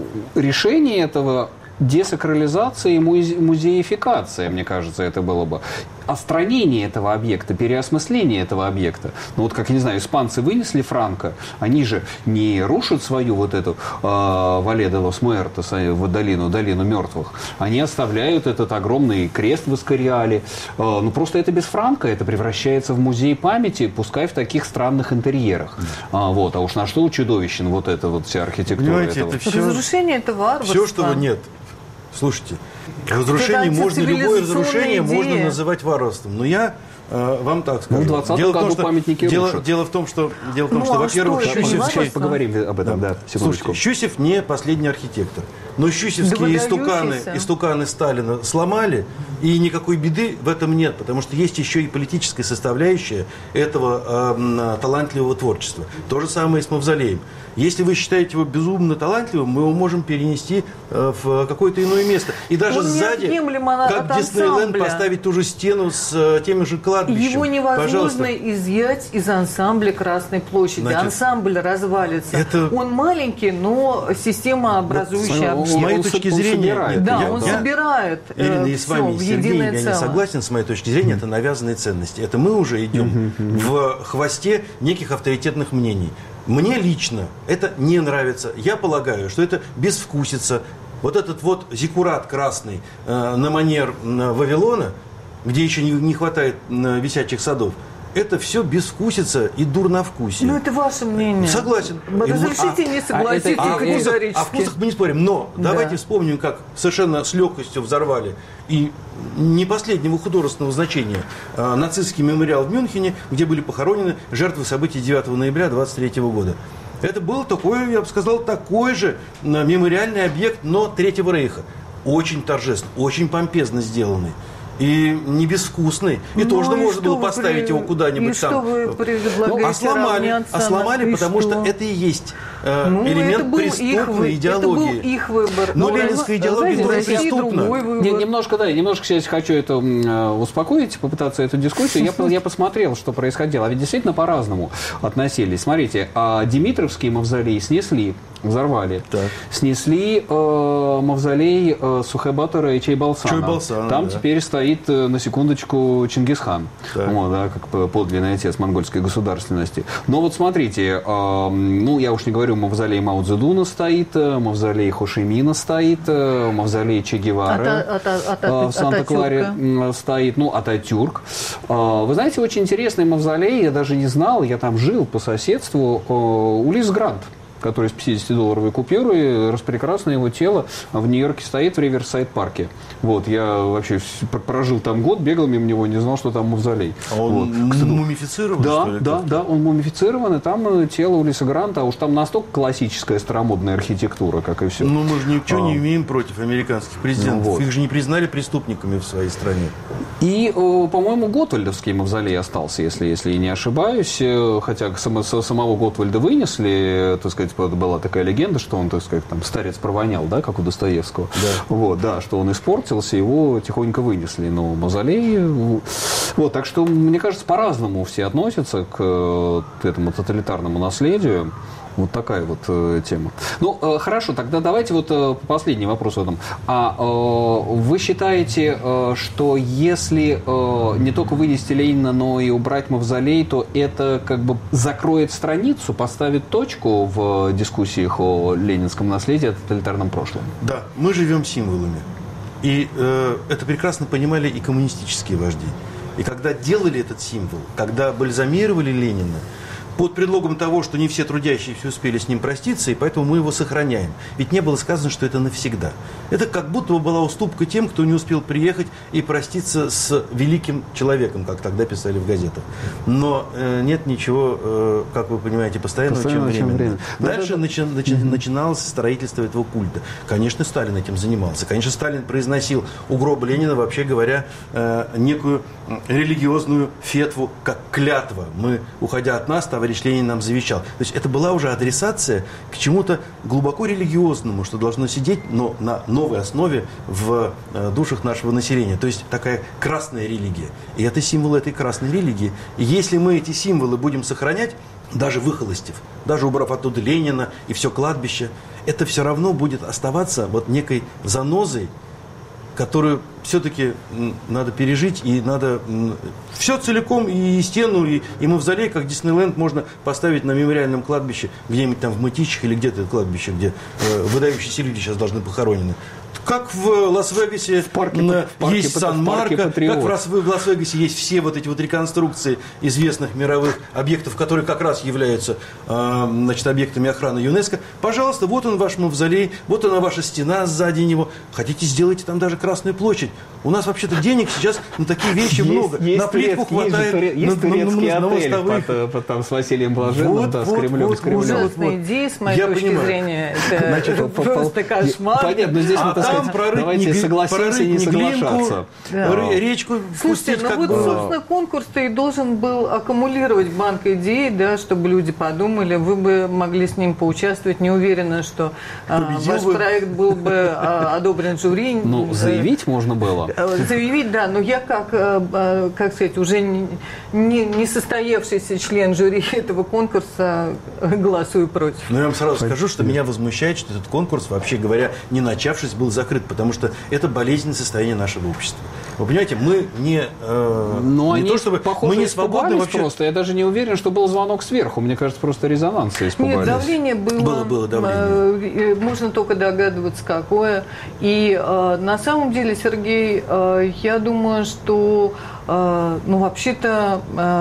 решение этого десакрализация и музеификация, мне кажется, это было бы. Остранение этого объекта, переосмысление этого объекта. Ну вот, как, я не знаю, испанцы вынесли Франко, они же не рушат свою вот эту э, Вале де лос Муэртос, в долину, долину мертвых. Они оставляют этот огромный крест в Эскориале. Э, ну просто это без Франко, это превращается в музей памяти, пускай в таких странных интерьерах. А, вот, а уж на что чудовищен вот эта вот вся архитектура. Понимаете, этого. Это все, разрушение это варварство. Все, что нет. Слушайте, разрушение можно, любое разрушение идея. можно называть варварством. Но я э, вам так скажу. Ну, в двадцатом году том, что, памятники дело, рушат. дело в том, что, дело в том, ну, что а во-первых, что, Щусев... Сейчас поговорим об этом, да. да Слушайте, Щусев не последний архитектор. Но щусевские да истуканы, истуканы Сталина сломали, и никакой беды в этом нет, потому что есть еще и политическая составляющая этого э, талантливого творчества. То же самое и с Мавзолеем. Если вы считаете его безумно талантливым, мы его можем перенести э, в какое-то иное место. И даже Он сзади, как Диснейленд, поставить ту же стену с э, теми же кладбищами. Его невозможно Пожалуйста. изъять из ансамбля Красной площади. Значит, ансамбль развалится. Это... Он маленький, но система образующая. Вот, с моей точки зрения, собирает, да, я, он я, собирает. Ирина, и с вами, и Сергей, я не согласен, с моей точки зрения, это навязанные ценности. Это мы уже идем в хвосте неких авторитетных мнений. Мне лично это не нравится. Я полагаю, что это безвкусица. Вот этот вот зиккурат красный э, на манер э, Вавилона, где еще не, не хватает э, висячих садов, это все безвкусица и дурновкусие. Ну, это ваше мнение. Согласен. Разрешите а, не согласиться а, категорически. А о вкусах мы не спорим. Но да. давайте вспомним, как совершенно с легкостью взорвали и не последнего художественного значения э, нацистский мемориал в Мюнхене, где были похоронены жертвы событий девятого ноября двадцать третьего года. Это был такой, я бы сказал, такой же мемориальный объект, но Третьего Рейха. Очень торжественно, очень помпезно сделанный. И не безвкусный. И ну, тоже и можно было поставить при... его куда-нибудь и там. Что вы ну, а сломали, а сломали потому что? что это и есть э, ну, элемент преступной их, идеологии. Это был их выбор. Но, Но ленинская идеология была преступна. Не, немножко, да, немножко сейчас хочу это э, успокоить, попытаться эту дискуссию. Я, я посмотрел, что происходило. А ведь действительно по-разному относились. Смотрите, а Димитровский мавзолей снесли, взорвали. Так. Снесли э, мавзолей э, Сухайбатора и Чайбалсана. Чайбалсан, Там да. теперь стоит, на секундочку, Чингисхан. Вот, да, как подлинный отец монгольской государственности. Но вот смотрите, э, ну, я уж не говорю, мавзолей Мао Цзэдуна стоит, мавзолей Хошимина стоит, мавзолей Че Гевары а, а, а, а, в Санта-Кларе стоит, ну, Ататюрк. Э, вы знаете, очень интересный мавзолей, я даже не знал, я там жил по соседству, э, Улисс Грант, который с пятидесятидолларовой купюрой, распрекрасно его тело в Нью-Йорке стоит в Риверсайд-парке. Вот, я вообще прожил там год, бегал мимо него, не знал, что там мавзолей. А он вот. мумифицирован, да, что ли? Да, да, он мумифицирован, и там тело Улисса Гранта, а уж там настолько классическая старомодная архитектура, как и все. Ну, мы же ничего а. не имеем против американских президентов. Ну, вот. Их же не признали преступниками в своей стране. И, по-моему, Готвальдовский мавзолей остался, если, если я не ошибаюсь, хотя самого Готвальда вынесли, так сказать, сказать, была такая легенда, что он, так сказать, там, старец провонял, да, как у Достоевского. Да. Вот, да, что он испортился, его тихонько вынесли. Но мавзолей... Вот, так что, мне кажется, по-разному все относятся к этому тоталитарному наследию. Вот такая вот э, тема. Ну, э, хорошо, тогда давайте вот э, последний вопрос в этом. А э, вы считаете, э, что если э, не только вынести Ленина, но и убрать мавзолей, то это как бы закроет страницу, поставит точку в дискуссиях о ленинском наследии, о тоталитарном прошлом? Да, мы живем символами. И э, это прекрасно понимали и коммунистические вожди. И когда делали этот символ, когда бальзамировали Ленина, под предлогом того, что не все трудящиеся успели с ним проститься, и поэтому мы его сохраняем. Ведь не было сказано, что это навсегда. Это как будто бы была уступка тем, кто не успел приехать и проститься с великим человеком, как тогда писали в газетах. Но э, нет ничего, э, как вы понимаете, постоянного, Постоянно, чем временно. время. Дальше да, да, начи- начи- mm-hmm. начиналось строительство этого культа. Конечно, Сталин этим занимался. Конечно, Сталин произносил у гроба Ленина, вообще говоря, э, некую религиозную фетву, как клятва. Мы, уходя от нас, товарищ Ленин нам завещал. То есть это была уже адресация к чему-то глубоко религиозному, что должно сидеть, но на новой основе в э, душах нашего населения. То есть такая красная религия. И это символ этой красной религии. И если мы эти символы будем сохранять, даже выхолостив, даже убрав оттуда Ленина и все кладбище, это все равно будет оставаться вот некой занозой, которую все-таки надо пережить, и надо все целиком, и стену, и, и мавзолей, как Диснейленд, можно поставить на мемориальном кладбище, где-нибудь там в Мытищах, или где-то кладбище, где э, выдающиеся люди сейчас должны похоронены. Как в Лас-Вегасе в парке, на, в парке, есть Сан-Марко, как в Лас-Вегасе есть все вот эти вот реконструкции известных мировых объектов, которые как раз являются э, значит, объектами охраны ЮНЕСКО. Пожалуйста, вот он ваш мавзолей, вот она ваша стена сзади него. Хотите, сделайте там даже Красную площадь. У нас вообще-то денег сейчас на такие вещи есть, много. Есть на плитку турецкий, хватает. Есть, есть турецкий на, на, отель на под, под, там, с Василием Блаженным, вот, да, вот, с Кремлем. Вот, с Кремлем. Ужасная вот, идея, с моей я точки понимаю. зрения. Это Значит, просто кошмар. Понятно, но здесь а мы, так там сказать, давайте не, согласимся и не соглашаться. Да. Речку Слушайте, пустить, ну как вот, бы... собственно, конкурс-то и должен был аккумулировать банк идей, да, чтобы люди подумали, вы бы могли с ним поучаствовать. Не уверена, что а, ваш бы. проект был бы а, одобрен жюри. Ну, заявить можно было. Заявить, да, но я как, а, как сказать, уже не, не, не состоявшийся член жюри этого конкурса голосую против. Но я вам сразу скажу, что меня возмущает, что этот конкурс, вообще говоря, не начавшись, был закрыт, потому что это болезненное состояние нашего общества. Вы понимаете, мы не, э, Но не они, то чтобы похоже, мы не свободны вообще. Просто. Я даже не уверен, что был звонок сверху. Мне кажется, просто резонансы испугались. Нет, давление было. Было, было давление. Э, можно только догадываться, какое. И э, на самом деле, Сергей, э, я думаю, что э, ну, вообще-то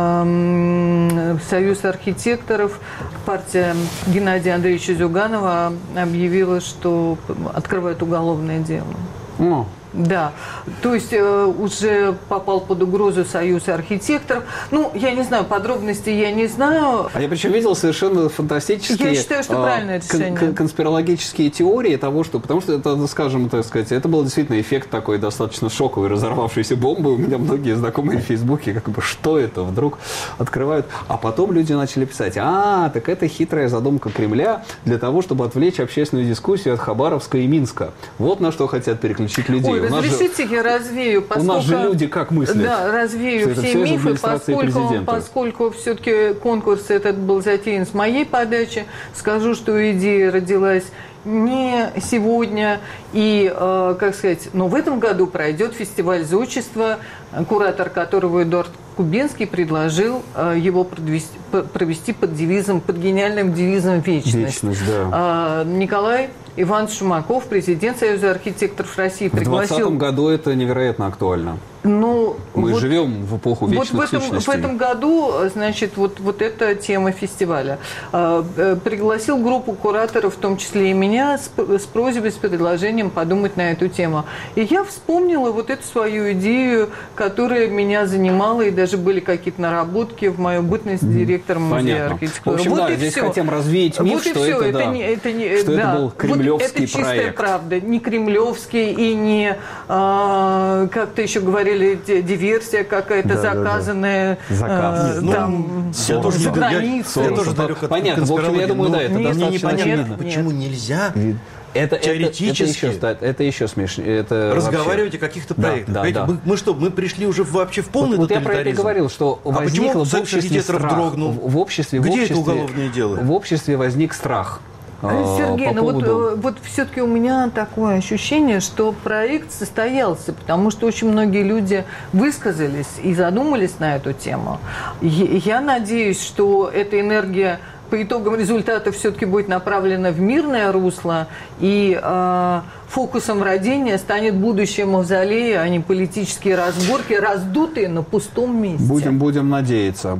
э, Союз архитекторов, партия Геннадия Андреевича Зюганова объявила, что открывает уголовное дело. О. Да, то есть э, уже попал под угрозу Союз архитекторов. Ну, я не знаю, подробностей я не знаю. А я причем видел совершенно фантастические... Я считаю, что э, правильное решение. Кон- конспирологические теории того, что... Потому что это, скажем, так сказать, это был действительно эффект такой достаточно шоковой разорвавшейся бомбы. У меня многие знакомые в Фейсбуке, как бы, что это вдруг открывают. А потом люди начали писать, а, так это хитрая задумка Кремля для того, чтобы отвлечь общественную дискуссию от Хабаровска и Минска. Вот на что хотят переключить людей. Ой, разрешите, я развею, поскольку... У нас же люди как мыслят? Да, развею все, все мифы, поскольку, поскольку все-таки конкурс этот был затеян с моей подачи. Скажу, что идея родилась не сегодня. И, э, как сказать, но в этом году пройдет фестиваль зодчества, куратор которого Эдуард Кубинский предложил э, его провести, провести под девизом, под гениальным девизом «Вечность». Вечность, да. Э, Николай Иванович Шумаков, президент Союза архитекторов России, пригласил... В двадцатом году это невероятно актуально. Ну, Мы вот, живем в эпоху вечных вот в этом, сущностей. в этом году, значит, вот, вот эта тема фестиваля. Э, пригласил группу кураторов, в том числе и меня, с, с просьбой, с предложением подумать на эту тему. И я вспомнила вот эту свою идею, которая меня занимала, и даже были какие-то наработки в мою бытность директором музея архитектуры. В общем, вот да, и здесь все. хотим развеять миф, вот что, это, это, это, да, не, это, не, что да. это был кремлевский вот это чистая проект. правда. Не кремлевский и не, а, как-то еще говорили, или диверсия какая-то да, заказанная да, да. Заказ. Э, там, я тоже, за я, границей. Я, я тоже далек от Понятно, в общем, я думаю, да, это мне достаточно непонятно, очевидно. почему нельзя это, теоретически это, это, это еще смешнее. Это разговаривать вообще... о каких-то проектах. Да, да, да. Мы, мы что, мы пришли уже вообще в полный вот, тоталитаризм? Вот я про это и говорил, что а возникло в Союз обществе страх. Дрогнул? В, в обществе, Где в обществе, это уголовное дело? В обществе возник страх. Сергей, по ну поводу... вот, вот все-таки у меня такое ощущение, что проект состоялся, потому что очень многие люди высказались и задумались на эту тему. Я надеюсь, что эта энергия по итогам результата все-таки будет направлена в мирное русло, и э, фокусом родения станет будущее мавзолея, а не политические разборки, раздутые на пустом месте. Будем, будем надеяться.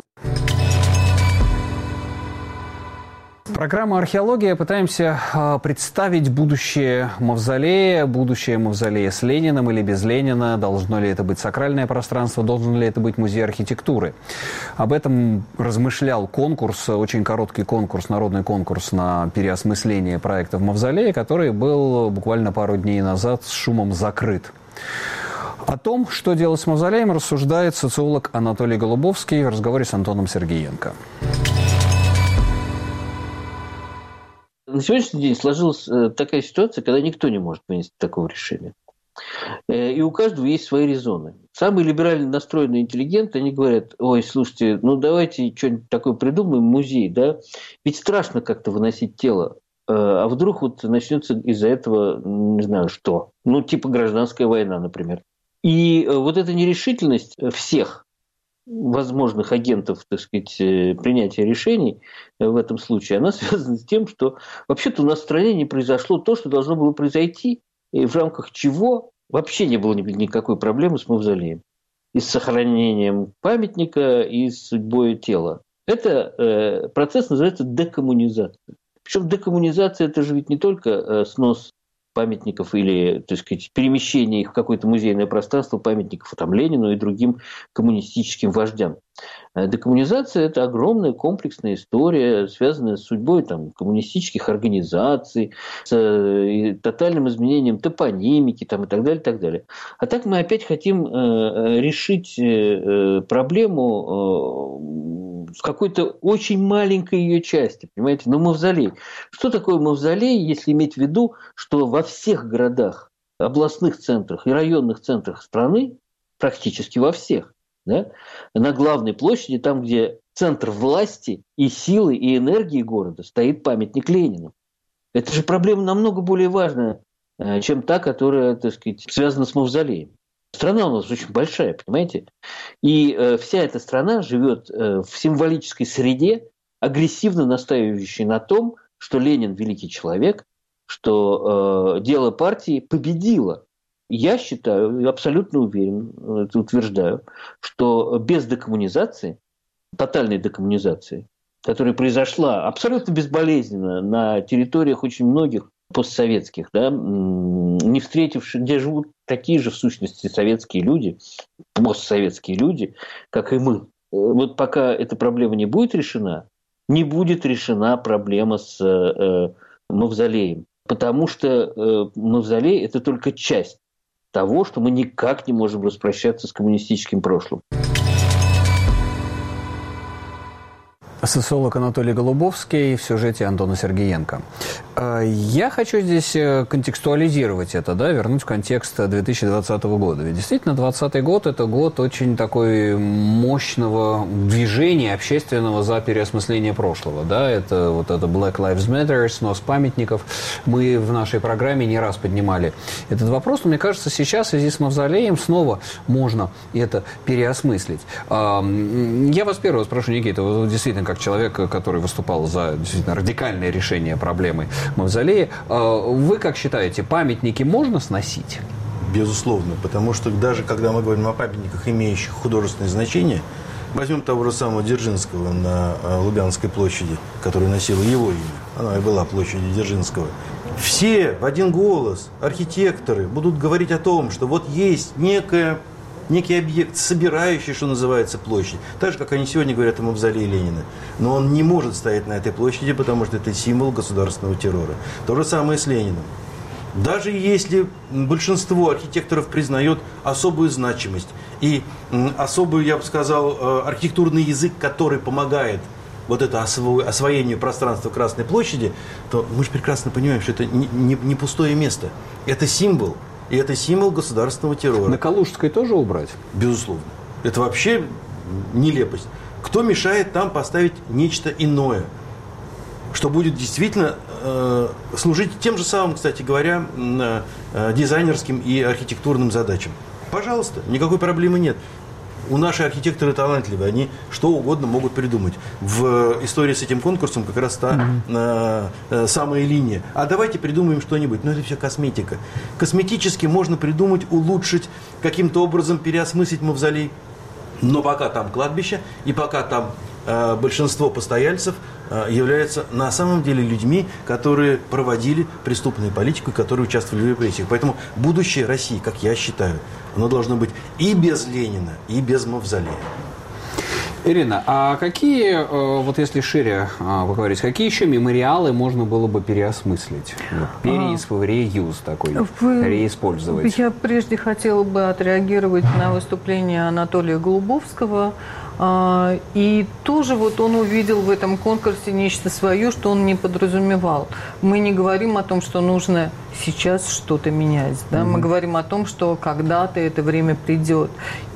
Программа «Археология». Пытаемся э, представить будущее мавзолея, будущее мавзолея с Лениным или без Ленина. Должно ли это быть сакральное пространство, должен ли это быть музей архитектуры. Об этом размышлял конкурс, очень короткий конкурс, народный конкурс на переосмысление проектов мавзолея, который был буквально пару дней назад с шумом закрыт. О том, что делать с мавзолеем, рассуждает социолог Анатолий Голубовский в разговоре с Антоном Сергеенко. На сегодняшний день сложилась такая ситуация, когда никто не может вынести такого решения. И у каждого есть свои резоны. Самые либерально настроенные интеллигенты, они говорят: ой, слушайте, ну давайте что-нибудь такое придумаем, музей, да? Ведь страшно как-то выносить тело. А вдруг вот начнется из-за этого, не знаю, что? Ну, типа гражданская война, например. И вот эта нерешительность всех возможных агентов, так сказать, принятия решений в этом случае, она связана с тем, что вообще-то у нас в стране не произошло то, что должно было произойти, и в рамках чего вообще не было никакой проблемы с мавзолеем. И с сохранением памятника, и с судьбой тела. Это э, процесс называется декоммунизация. Причем декоммунизация – это же ведь не только э, снос памятников или, так сказать, перемещение их в какое-то музейное пространство, памятников там, Ленину и другим коммунистическим вождям. Декоммунизация – это огромная комплексная история, связанная с судьбой там, коммунистических организаций, с э, тотальным изменением топонимики там, и так далее, и так далее. А так мы опять хотим э, решить э, проблему э, в какой-то очень маленькой ее части, понимаете? Ну, мавзолей. Что такое мавзолей, если иметь в виду, что во всех городах, областных центрах и районных центрах страны, практически во всех, да, на главной площади, там, где центр власти и силы, и энергии города, стоит памятник Ленину. Это же проблема намного более важная, чем та, которая, так сказать, связана с мавзолеем. Страна у нас очень большая, понимаете? И э, вся эта страна живет э, в символической среде, агрессивно настаивающей на том, что Ленин великий человек, что э, дело партии победило. Я считаю, абсолютно уверен, это утверждаю, что без декоммунизации, тотальной декоммунизации, которая произошла абсолютно безболезненно на территориях очень многих постсоветских, да, не встретивших, где живут такие же в сущности советские люди, постсоветские люди, как и мы. Вот пока эта проблема не будет решена, не будет решена проблема с э, мавзолеем, потому что э, мавзолей – это только часть того, что мы никак не можем распрощаться с коммунистическим прошлым. Социолог Анатолий Голубовский в сюжете Антона Сергеенко. Я хочу здесь контекстуализировать это, да, вернуть в контекст две тысячи двадцатого года. Ведь действительно двадцатый год – это год очень такой мощного движения общественного за переосмысление прошлого. Да? Это вот это Black Lives Matter, снос памятников. Мы в нашей программе не раз поднимали этот вопрос, но мне кажется, сейчас в связи с мавзолеем снова можно это переосмыслить. Я вас первого спрошу, Никита, вы действительно как человек, который выступал за действительно радикальное решение проблемы мавзолея, вы как считаете, памятники можно сносить? Безусловно, потому что даже когда мы говорим о памятниках, имеющих художественное значение, возьмем того же самого Дзержинского на Лубянской площади, который носил его имя, она и была площадью Дзержинского. Все в один голос, архитекторы, будут говорить о том, что вот есть некая некий объект, собирающий, что называется, площадь. Так же, как они сегодня говорят о мавзолее Ленина. Но он не может стоять на этой площади, потому что это символ государственного террора. То же самое с Лениным. Даже если большинство архитекторов признает особую значимость и особый, я бы сказал, архитектурный язык, который помогает вот это осво... освоению пространства Красной площади, то мы же прекрасно понимаем, что это не, не, не пустое место. Это символ. И это символ государственного террора. На Калужской тоже убрать? Безусловно. Это вообще нелепость. Кто мешает там поставить нечто иное, что будет действительно э, служить тем же самым, кстати говоря, э, дизайнерским и архитектурным задачам? Пожалуйста, никакой проблемы нет. У наши архитекторы талантливые, они что угодно могут придумать. В истории с этим конкурсом как раз та mm-hmm. э, самая линия. А давайте придумаем что-нибудь. Но это все косметика. Косметически можно придумать, улучшить, каким-то образом переосмыслить мавзолей. Но пока там кладбище, и пока там э, большинство постояльцев э, являются на самом деле людьми, которые проводили преступную политику, которые участвовали в репрессиях. Поэтому будущее России, как я считаю, оно должно быть и без Ленина, и без мавзолея. Ирина, а какие, вот если шире вы говорите, какие еще мемориалы можно было бы переосмыслить? Переисп, реюз такой, Вы... реиспользовать? Я прежде хотела бы отреагировать на выступление Анатолия Голубовского. И тоже вот он увидел в этом конкурсе нечто свое, что он не подразумевал. Мы не говорим о том, что нужно сейчас что-то менять. Да? Mm-hmm. Мы говорим о том, что когда-то это время придет.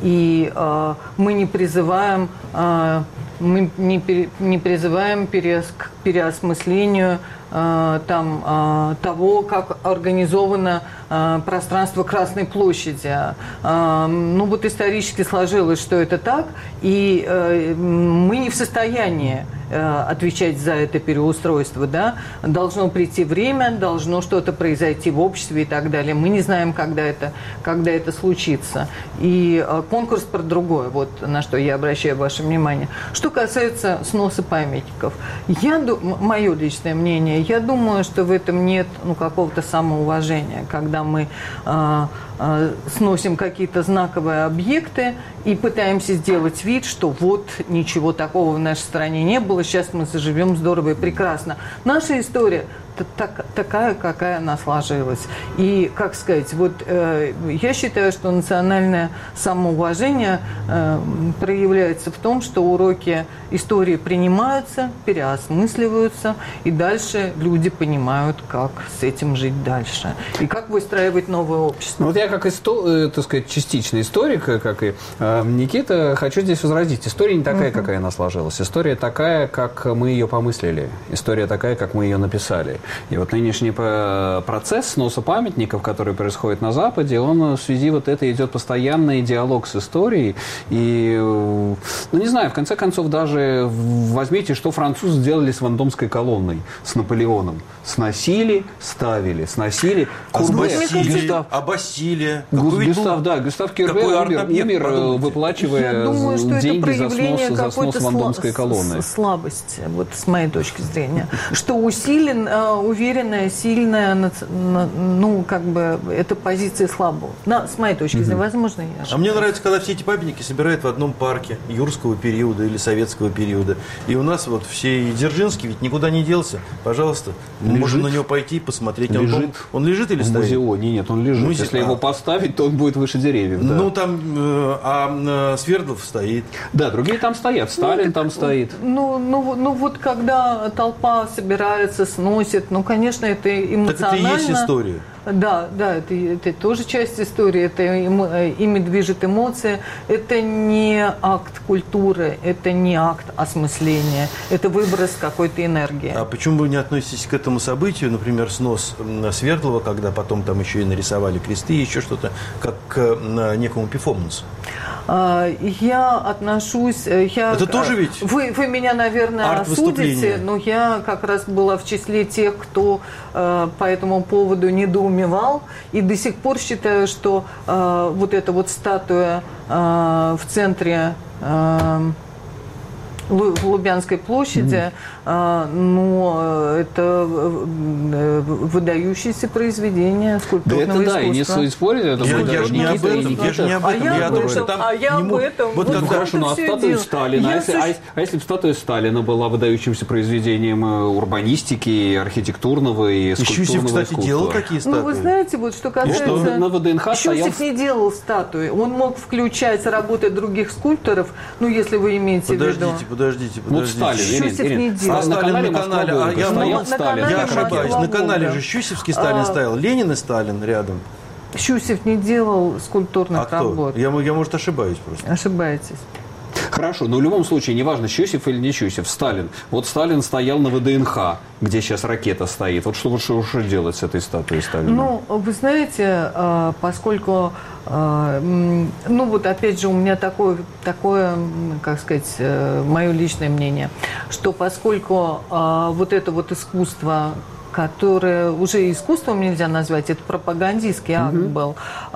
И э, мы не призываем, э, мы не, пере, не призываем переос, к переосмыслению э, там, э, того, как организовано э, пространство Красной площади. Э, ну вот исторически сложилось, что это так, и э, мы не в состоянии э, отвечать за это переустройство. Да? Должно прийти время, должно что-то произойти в обществе и так далее. Мы не знаем, когда это, когда это случится. И э, конкурс про другое, вот на что я обращаю ваше внимание. Что касается сноса памятников, я, мое личное мнение, я думаю, что в этом нет ну, какого-то самоуважения, когда мы э, э, сносим какие-то знаковые объекты и пытаемся сделать вид, что вот ничего такого в нашей стране не было, сейчас мы заживем здорово и прекрасно. Наша история так, такая, какая она сложилась. И, как сказать, вот э, я считаю, что национальное самоуважение э, проявляется в том, что уроки истории принимаются, переосмысливаются, и дальше люди понимают, как с этим жить дальше. И как выстраивать новое общество. Вот я как исто, так сказать, частичный историк, как и э, Никита, хочу здесь возразить. История не такая, uh-huh. какая она сложилась. История такая, как мы ее помыслили. История такая, как мы ее написали. И вот нынешний процесс сноса памятников, который происходит на Западе, он в связи вот это идет постоянный диалог с историей. И, ну не знаю, в конце концов даже возьмите, что французы сделали с Вандомской колонной, с Наполеоном. Сносили, ставили, сносили. А Густав, а Бастилия? Густав, да, Густав Кюрбе умер, умер выплачивая думаю, деньги за снос, за снос Вандомской колонны. Слабость, вот с моей точки зрения. Что усилен, уверенная, сильная, ну, как бы, это позиция слабого. Да, с моей точки зрения, возможно, я ошибаюсь. А мне нравится, когда все эти памятники собирают в одном парке юрского периода или советского периода. И у нас вот все, и Дзержинский ведь никуда не делся. Пожалуйста, лежит. Можно на него пойти и посмотреть. Лежит. Он, он лежит или в стоит? Музеоне. Нет, он лежит. Музе... Если а. его поставить, то он будет выше деревьев. Да. Ну, там, э, а Свердлов стоит. Да, другие там стоят. Сталин ну, там так, стоит. Ну, ну, ну, вот когда толпа собирается, сносит, ну, конечно, это эмоционально. Так это и есть история. Да, да, это, это тоже часть истории, это ими движет эмоция. Это не акт культуры, это не акт осмысления, это выброс какой-то энергии. А почему вы не относитесь к этому событию, например, снос Свердлова, когда потом там еще и нарисовали кресты, и еще что-то, как к некому перформансу? Я отношусь... Я, это тоже ведь вы, вы меня, наверное, осудите, но я как раз была в числе тех, кто э, по этому поводу недоумевал. И до сих пор считаю, что э, вот эта вот статуя э, в центре... Э, в Лубянской площади, mm-hmm. но это выдающееся произведение скульптурного да это, искусства. Да, и не спорить, это я, будет я даже не об этом, Никита, я же не об этом. А я, я об думаю, этом, что там а я об этом. Вот, вот когда... Хорошо, ну а статуя Сталина, а если, суш... а если бы статуя Сталина была выдающимся произведением урбанистики, архитектурного и скульптурного Щусев, кстати, искусства? делал такие статуи. Ну, вы знаете, вот что касается... Ну, что, на ВДНХ Щусев стоял... не делал статуи. Он мог включать работы других скульпторов, ну, если вы имеете подождите, в виду. Подождите, подождите, Ну, Сталин, Щусев Ирин, не Ирин, делал. А Сталин на канале, а я, стоял на Сталин. канале я ошибаюсь, на канале Волга. же Щусевский Сталин А... стоял, Ленин и Сталин рядом. Щусев не делал скульптурных а кто? работ. Я, я, может, ошибаюсь просто. Ошибаетесь. Хорошо, но в любом случае, неважно, Щусев или не Щусев, Сталин. Вот Сталин стоял на ВДНХ, где сейчас ракета стоит. Вот что, что, что делать с этой статуей Сталина? Ну, вы знаете, поскольку, ну вот опять же у меня такое, такое, как сказать, мое личное мнение, что поскольку вот это вот искусство, которое уже искусством нельзя назвать, это пропагандистский акт mm-hmm. был.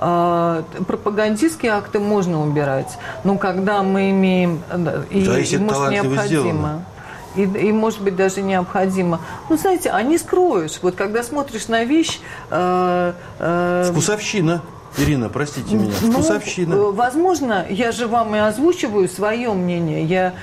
А, пропагандистские акты можно убирать, но когда мы имеем... И, да, и может, необходимо. И, и, может быть, даже необходимо. Ну, знаете, а не скроешь. Вот когда смотришь на вещь... Э, э, Вкусовщина. Ирина, простите меня, вкусовщина. Ну, возможно, я же вам и озвучиваю свое мнение. Я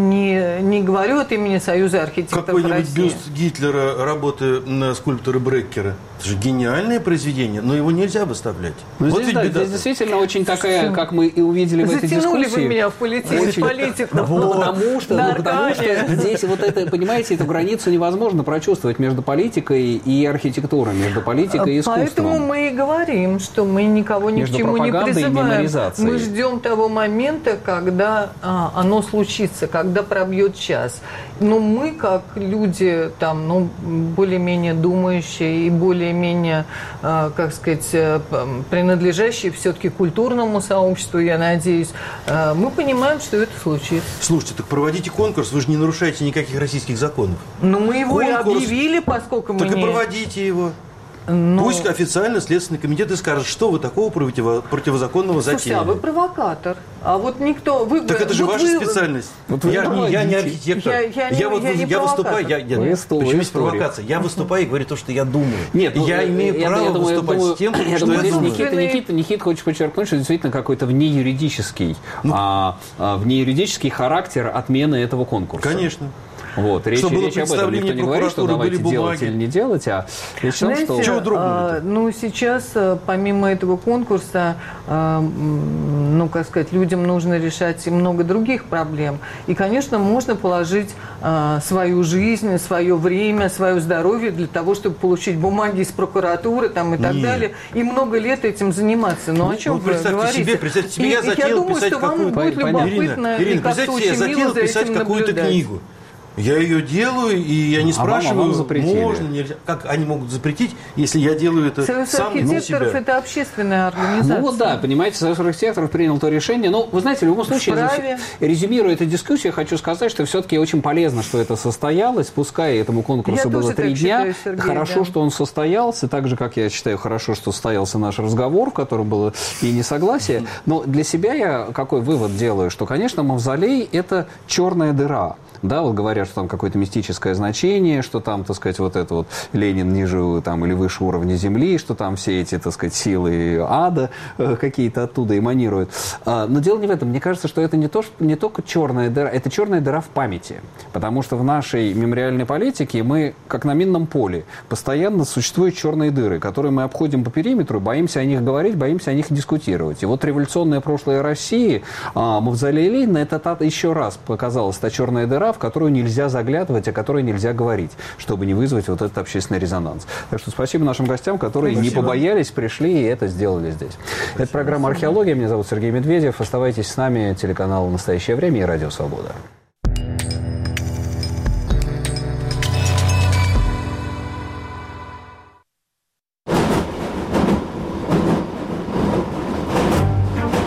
не, не говорю от имени Союза архитекторов Какой-нибудь России. бюст Гитлера, работы скульптора Бреккера. Это же гениальное произведение, но его нельзя выставлять. Ну, вот здесь, да, здесь действительно очень такая, как мы и увидели в этой дискуссии. Затянули вы меня в полити... политику. Ну, потому что, ну, потому что здесь вот это, понимаете, эту границу невозможно прочувствовать между политикой и архитектурой, между политикой и искусством. Поэтому мы и говорим, что мы никого ни между к чему не призываем. Мы и ждем того момента, когда а, оно случится, когда пробьет час. Но мы, как люди, там, ну, более-менее думающие и более-менее, а, как сказать, принадлежащие все-таки культурному сообществу, я надеюсь, а, мы понимаем, что это случится. Слушайте, так проводите конкурс, вы же не нарушаете никаких российских законов. Но мы его конкурс, и объявили, поскольку мы так не... и проводите его. Но... Пусть официально Следственный комитет и скажет, что вы такого противо- противозаконного затеяли. Слушайте, а вы провокатор. А вот никто... Вы, так это же вот ваша вы... специальность. Вот я, не, я не архитектор. Я, я, я, не, вот, я, я, не я выступаю... Я, я, вы почему историк. есть провокация? Я выступаю и говорю то, что я думаю. Нет, ну, я имею я, право я думаю, выступать я думаю, с тем, я что думаю, я думаю. Никита, Никита, Никита хочет подчеркнуть, что действительно какой-то внеюридический, ну, а, а, внеюридический характер отмены этого конкурса. Конечно. Вот, речь, что было речь об этом никто не говорит, что давайте делать или не делать, а речь о том, что... Чего а, ну, сейчас, помимо этого конкурса, а, ну, как сказать, людям нужно решать и много других проблем. И, конечно, можно положить а, свою жизнь, свое время, свое здоровье для того, чтобы получить бумаги из прокуратуры там, и так Нет. далее, и много лет этим заниматься. Ну, о чем ну, вы представьте говорите? себе, представьте себе, и, я затеял я думаю, писать что вам какую-то... будет любопытно Ирина, и Ирина, как-то представьте себе, я очень мило затеял за писать этим какую-то наблюдать. книгу. Я ее делаю, и я не А вам- спрашиваю, а вам запретили. можно, нельзя. Как они могут запретить, если я делаю это Союз сам для архитекторов себя? – это общественная организация. Ну вот да, понимаете, Союз архитекторов принял то решение. Ну, вы знаете, в любом случае, Вправе. резюмируя эту дискуссию, я хочу сказать, что все-таки очень полезно, что это состоялось. Пускай этому конкурсу Я было тоже три так дня. считаю, Сергей, хорошо, да. что он состоялся. Так же, как я считаю, хорошо, что состоялся наш разговор, в котором было и несогласие. Но для себя я какой вывод делаю, что, конечно, мавзолей – это черная дыра. Да, вот говорят, что там какое-то мистическое значение, что там, так сказать, вот это вот Ленин ниже там, или выше уровня Земли, что там все эти, так сказать, силы ада э, какие-то оттуда эманируют. А, но дело не в этом. Мне кажется, что это не, то, что, не только черная дыра, это черная дыра в памяти. Потому что в нашей мемориальной политике мы, как на минном поле, постоянно существуют черные дыры, которые мы обходим по периметру, боимся о них говорить, боимся о них дискутировать. И вот революционное прошлое России, а, мавзолей Ленина, это та, еще раз показалась та черная дыра, в которую нельзя заглядывать, о которой нельзя говорить, чтобы не вызвать вот этот общественный резонанс. Так что спасибо нашим гостям, которые спасибо. не побоялись, пришли и это сделали здесь. Спасибо. Это программа «Археология». Меня зовут Сергей Медведев. Оставайтесь с нами. Телеканал «Настоящее время» и Радио Свобода.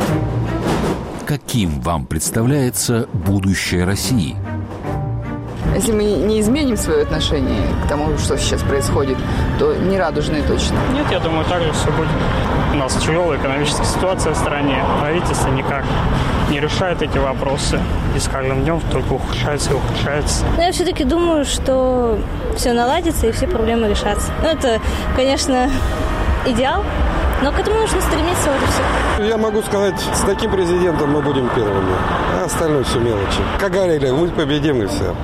Каким вам представляется будущее России? Если мы не изменим свое отношение к тому, что сейчас происходит, то не радужные точно. Нет, я думаю, так же все будет. У нас тяжелая экономическая ситуация в стране. Правительство никак не решает эти вопросы. И с каждым днем только ухудшается и ухудшается. Но я все-таки думаю, что все наладится и все проблемы решатся. Ну, это, конечно, идеал, но к этому нужно стремиться, вот и все. Я могу сказать, с таким президентом мы будем первыми, а остальное все мелочи. Как говорили, мы победим и все.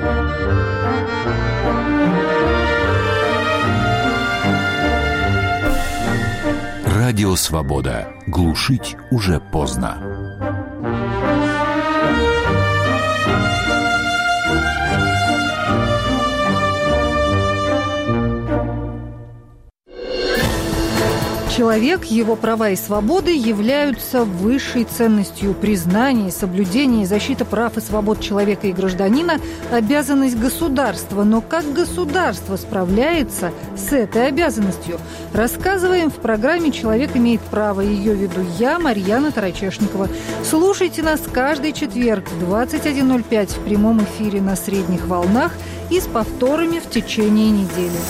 Радио «Свобода». Глушить уже поздно. Человек, его права и свободы являются высшей ценностью. Признание, соблюдение и защита прав и свобод человека и гражданина – обязанность государства. Но как государство справляется с этой обязанностью? Рассказываем в программе «Человек имеет право». Ее веду я, Марьяна Тарачешникова. Слушайте нас каждый четверг в двадцать один ноль пять в прямом эфире на средних волнах и с повторами в течение недели.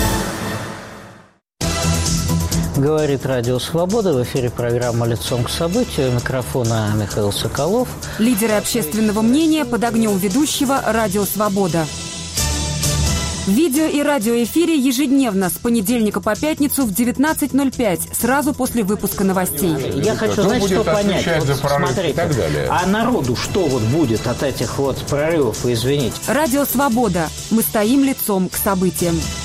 Говорит Радио Свобода. В эфире программа «Лицом к событию». У микрофона Михаил Соколов. Лидеры общественного мнения под огнем ведущего Радио Свобода. В видео и радиоэфире ежедневно с понедельника по пятницу в девятнадцать ноль пять, сразу после выпуска новостей. Я хочу, знаете, что понять. Вот, смотрите, так далее. А народу что вот будет от этих вот прорывов, извините? Радио Свобода. Мы стоим лицом к событиям.